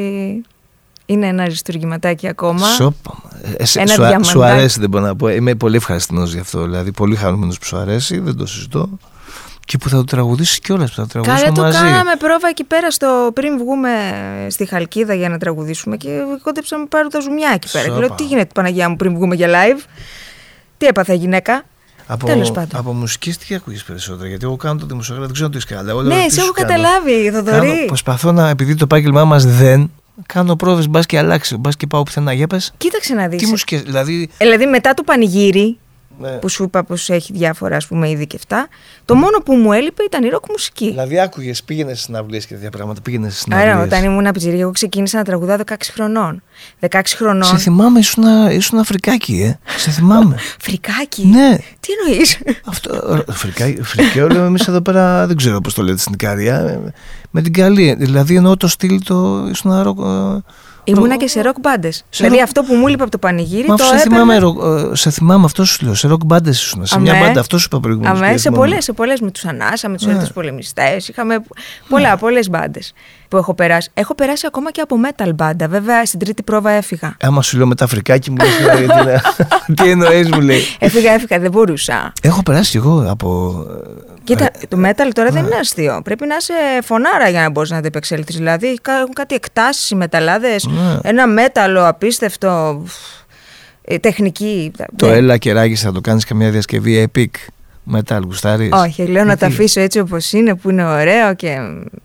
Speaker 1: είναι ένα αριστουργηματάκι ακόμα.
Speaker 2: Σόπα. Ε, σε, σου, α, σου αρέσει, δεν μπορώ να πω. Είμαι πολύ ευχαριστημένος γι' αυτό. Δηλαδή, πολύ χαρούμενος που σου αρέσει, δεν το συζητώ. Και που θα το τραγουδήσεις κιόλας. Που θα το τραγουδήσουμε
Speaker 1: Καλά,
Speaker 2: μαζί.
Speaker 1: το κάναμε πρόβα εκεί πέρα στο, πριν βγούμε στη Χαλκίδα για να τραγουδήσουμε. Και κόντεψα να μου πάρω τα ζουμιά εκεί πέρα. Και λέω, τι γίνεται, Παναγιά μου, πριν βγούμε για live. Τι έπαθα, γυναίκα.
Speaker 2: Από, από μουσική τι ακούγεις περισσότερα? Γιατί εγώ κάνω το δημοσιογράφο, δεν ξέρω τι είσαι καλά.
Speaker 1: Ναι, σε έχω καταλάβει, Θοδωρή.
Speaker 2: Προσπαθώ να, επειδή το επάγγελμά μας δεν. Κάνω πρόβες, μπας και αλλάξει, μπας και πάω πουθενά. Για πες.
Speaker 1: Κοίταξε να δεις.
Speaker 2: Τι μουσικές, δηλαδή.
Speaker 1: Δηλαδή μετά το πανηγύρι,
Speaker 2: ναι.
Speaker 1: που σου είπα πως έχει διάφορα, ας πούμε, είδη και αυτά, το μόνο που μου έλειπε ήταν η ροκ μουσική.
Speaker 2: Δηλαδή άκουγες, πήγαινες στις συναυλίες και τέτοια πράγματα. Πήγαινες στις συναυλίες.
Speaker 1: Άρα, όταν ήμουν πιτσιρίκι, εγώ ξεκίνησα να τραγουδάω δεκαέξι χρονών. δεκαέξι χρονών.
Speaker 2: Σε θυμάμαι, ήσουν, ήσουν φρικάκι, ε. Σε θυμάμαι.
Speaker 1: Φρικάκι.
Speaker 2: Ναι.
Speaker 1: Τι εννοείς?
Speaker 2: Αυτό. Φρικάκι, φρικαίο λέμε εμείς εδώ πέρα, δεν ξέρω πώς το λέτε στην Ικαρία. Με την καλή. Δηλαδή εννοώ το στυλ, το. Ήσουν ροκ.
Speaker 1: Ήμουνα και σε ροκ μπάντες. Δηλαδή αυτό που μου λείπε από το πανηγύρι.
Speaker 2: Μα
Speaker 1: το
Speaker 2: σε,
Speaker 1: έπαιρνα...
Speaker 2: θυμάμαι, σε θυμάμαι, αυτό σου λέω. Σε ροκ μπάντες ήσουν. Σε μια μπάντα, αυτό σου είπα προηγουμένως.
Speaker 1: Αμέ, σε πολλές, σε πολλές. Με τους Ανάσα, με τους Έλληνες πολεμιστές. Είχαμε πολλά, πολλές μπάντες που έχω περάσει. Έχω περάσει ακόμα και από metal μπάντα. Βέβαια στην τρίτη πρόβα έφυγα.
Speaker 2: Άμα σου λέω με τα φρικάκι μου, τι εννοείς, μου λέει.
Speaker 1: Έφυγα, έφυγα, δεν μπορούσα.
Speaker 2: Έχω περάσει κι εγώ από.
Speaker 1: Κοίτα, το metal τώρα δεν είναι αστείο. Πρέπει να είσαι φωνάρα για να μπορείς να αντεπεξέλθεις. Δηλαδή έχουν κάτι εκτάσεις οι μεταλλάδες.
Speaker 2: Ναι.
Speaker 1: Ένα μέταλλο απίστευτο. Τεχνική.
Speaker 2: Το ναι. Έλα και ράγισε, θα το κάνεις καμιά διασκευή epic metal, γουστάρεις?
Speaker 1: Όχι, λέω γιατί? Να τα αφήσω έτσι όπως είναι, που είναι ωραίο και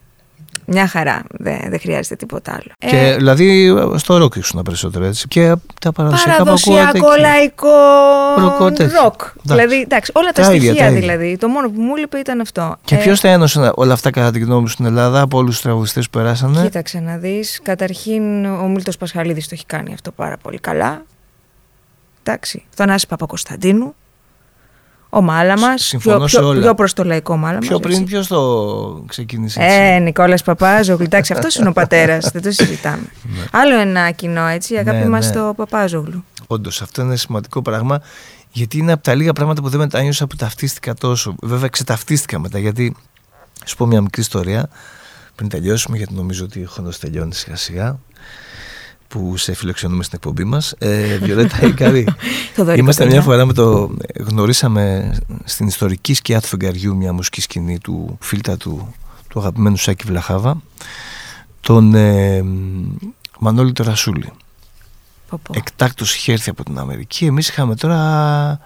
Speaker 1: μια χαρά. Δεν, δεν χρειάζεται τίποτα άλλο.
Speaker 2: Και ε, δηλαδή στο ροκ ήσουν περισσότερο έτσι. Και τα παραδοσιακά
Speaker 1: παραδοσιακό, λαϊκό, ροκ. Δηλαδή, εντάξει, όλα τα, τα στοιχεία ίδια, τα δηλαδή. Το μόνο που μου έλειπε ήταν αυτό.
Speaker 2: Και ε, ποιος τα ένωσε όλα αυτά κατά τη γνώμη σου στην Ελλάδα από όλους τους τραγουδιστές που περάσανε?
Speaker 1: Κοίταξε να δεις. Καταρχήν ο Μίλτος Πασχαλίδης το έχει κάνει αυτό πάρα πολύ καλά. Εντάξει. Θανάση Παπακοσταντίνου. Ο Μάλαμας, πιο, πιο, πιο προς το λαϊκό Μάλαμας.
Speaker 2: Πιο πριν ποιος το ξεκίνησε
Speaker 1: έτσι? Ε, Νικόλας Παπάζογλου. Εντάξει, αυτός είναι ο πατέρας, δεν το συζητάμε. Ναι. Άλλο ένα κοινό, έτσι, η αγάπη ναι, μας ναι. στο Παπάζογλου.
Speaker 2: Όντως, αυτό είναι σημαντικό πράγμα, γιατί είναι από τα λίγα πράγματα που δεν μετάνιωσα που ταυτίστηκα τόσο. Βέβαια, ξεταυτίστηκα μετά, γιατί σου πω μια μικρή ιστορία πριν τελειώσουμε, γιατί νομίζω ότι ο χρόνος τελειώνει σιγά σιγά, που σε φιλοξενούμε στην εκπομπή μας. Ε, Βιολέτα Ικαρή. Είμαστε μια φορά με το. Γνωρίσαμε στην ιστορική σκιά του Φεγγαριού μια μουσική σκηνή του φίλτα του, του αγαπημένου Σάκη Βλαχάβα, τον ε, Μανώλη το Ρασούλη. Εκτάκτος είχε έρθει από την Αμερική. Εμείς είχαμε τώρα.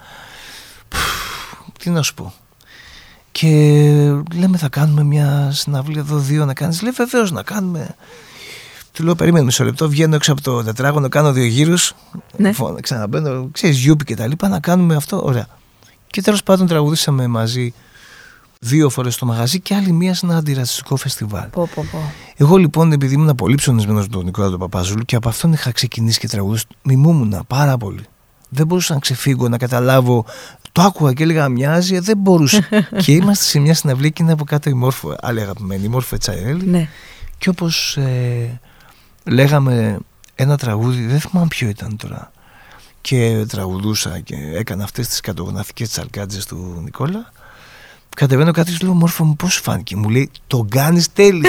Speaker 2: Τι να σου πω. Και λέμε, θα κάνουμε μια συναυλία εδώ, δύο να κάνεις. Λέει, βεβαίως να κάνουμε. Του λέω, περίμενε μισό λεπτό, βγαίνω έξω από το τετράγωνο, κάνω δύο γύρους, ναι. Ξαναμπαίνω, ξέρεις, γιούπι και τα λοιπά, να κάνουμε αυτό, ωραία. Και τέλος πάντων τραγουδήσαμε μαζί δύο φορές στο μαγαζί και άλλη μία σε ένα αντιρατσιστικό φεστιβάλ.
Speaker 1: Πω, πω, πω.
Speaker 2: Εγώ λοιπόν, επειδή ήμουν πολύ ψωνισμένος με τον Νικόλα τον Παπάζουλου και από αυτόν είχα ξεκινήσει και τραγουδούσα, μιμούμουνα πάρα πολύ. Δεν μπορούσα να ξεφύγω, να καταλάβω. Το άκουγα και έλεγα μοιάζει, δεν μπορούσα. Και είμαστε σε μια συναυλία και είναι από κάτω η Μόρφο, άλλη αγαπημένη, η Μόρφο Ετσαερέλη.
Speaker 1: Ναι.
Speaker 2: Και όπως ε, λέγαμε ένα τραγούδι, δεν θυμάμαι ποιο ήταν τώρα, και τραγουδούσα και έκανα αυτές τις κατογραφικές τσαλκάτζες του Νικόλα, Κατεβαίνω κάτι, λέω μόρφα μου, πώς φάνηκε. Μου λέει, το κάνεις τέλεια.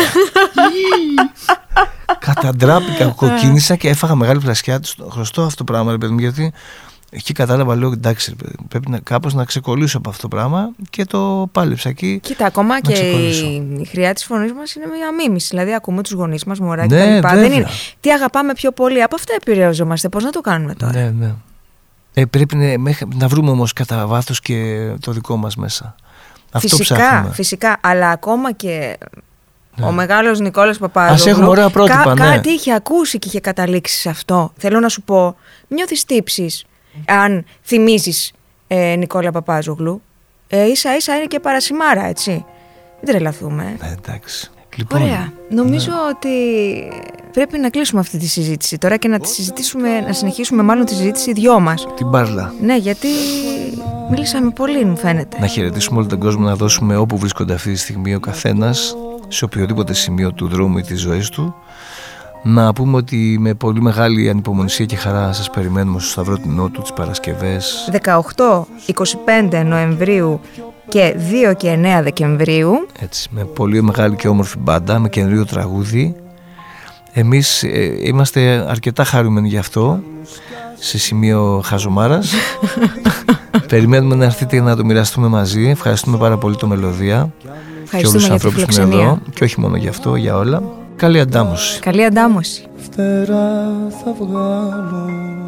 Speaker 2: Καταντράπηκα, κοκκίνησα και έφαγα μεγάλη φλασιά. Χρωστώ αυτό το πράγμα, ρε παιδί μου, γιατί εκεί κατάλαβα, λέω εντάξει, ρε παιδί, πρέπει να, κάπως να ξεκολλήσω από αυτό το πράγμα και το πάλεψα εκεί.
Speaker 1: Κοίτα, ακόμα και η χρειά της φωνής μας είναι μια μίμηση. Δηλαδή, ακούμε τους γονείς μας, μωρά και τα λοιπά. Δεν είναι. Τι αγαπάμε πιο πολύ, από αυτά επηρεαζόμαστε. Πώς να το κάνουμε τώρα.
Speaker 2: Ναι, ναι. Ε, πρέπει να, να βρούμε όμως κατά βάθος και το δικό μας μέσα. Αυτό
Speaker 1: φυσικά,
Speaker 2: ψάχνουμε.
Speaker 1: Φυσικά, αλλά ακόμα και
Speaker 2: ναι.
Speaker 1: ο μεγάλος Νικόλας Παπάζογλου.
Speaker 2: Ας έχουμε ωραία πρότυπα,
Speaker 1: κα,
Speaker 2: ναι.
Speaker 1: Κάτι είχε ακούσει και είχε καταλήξει σε αυτό. Θέλω να σου πω, νιώθεις τύψεις αν θυμίζεις ε, Νικόλα Παπάζογλου. Ε, ίσα ίσα είναι και παρασημάρα, έτσι. Δεν τρελαθούμε.
Speaker 2: Ναι, εντάξει. Λοιπόν,
Speaker 1: ωραία. Νομίζω ναι. ότι πρέπει να κλείσουμε αυτή τη συζήτηση τώρα και να τη συζητήσουμε, να συνεχίσουμε μάλλον τη συζήτηση οι δυο μας.
Speaker 2: Την μπάρλα.
Speaker 1: Ναι, γιατί μίλησαμε πολύ, μου φαίνεται.
Speaker 2: Να χαιρετήσουμε όλο τον κόσμο, να δώσουμε όπου βρίσκονται αυτή τη στιγμή ο καθένας, σε οποιοδήποτε σημείο του δρόμου ή της ζωής του. Να πούμε ότι με πολύ μεγάλη ανυπομονησία και χαρά σας περιμένουμε στο Σταυρό του Νότου τις Παρασκευές
Speaker 1: δεκαοκτώ, είκοσι πέντε Νοεμβρίου και δύο και εννέα Δεκεμβρίου.
Speaker 2: Έτσι, με πολύ μεγάλη και όμορφη μπάντα, με καινούριο τραγούδι. Εμείς ε, είμαστε αρκετά χαρούμενοι γι' αυτό, σε σημείο χαζομάρας. Περιμένουμε να έρθετε να το μοιραστούμε μαζί. Ευχαριστούμε πάρα πολύ το Μελωδία και όλους τους ανθρώπους που είναι εδώ. Και όχι μόνο γι' αυτό, για όλα. Καλή αντάμωση.
Speaker 1: Καλή αντάμωση.
Speaker 3: Φτερά θα βγάλω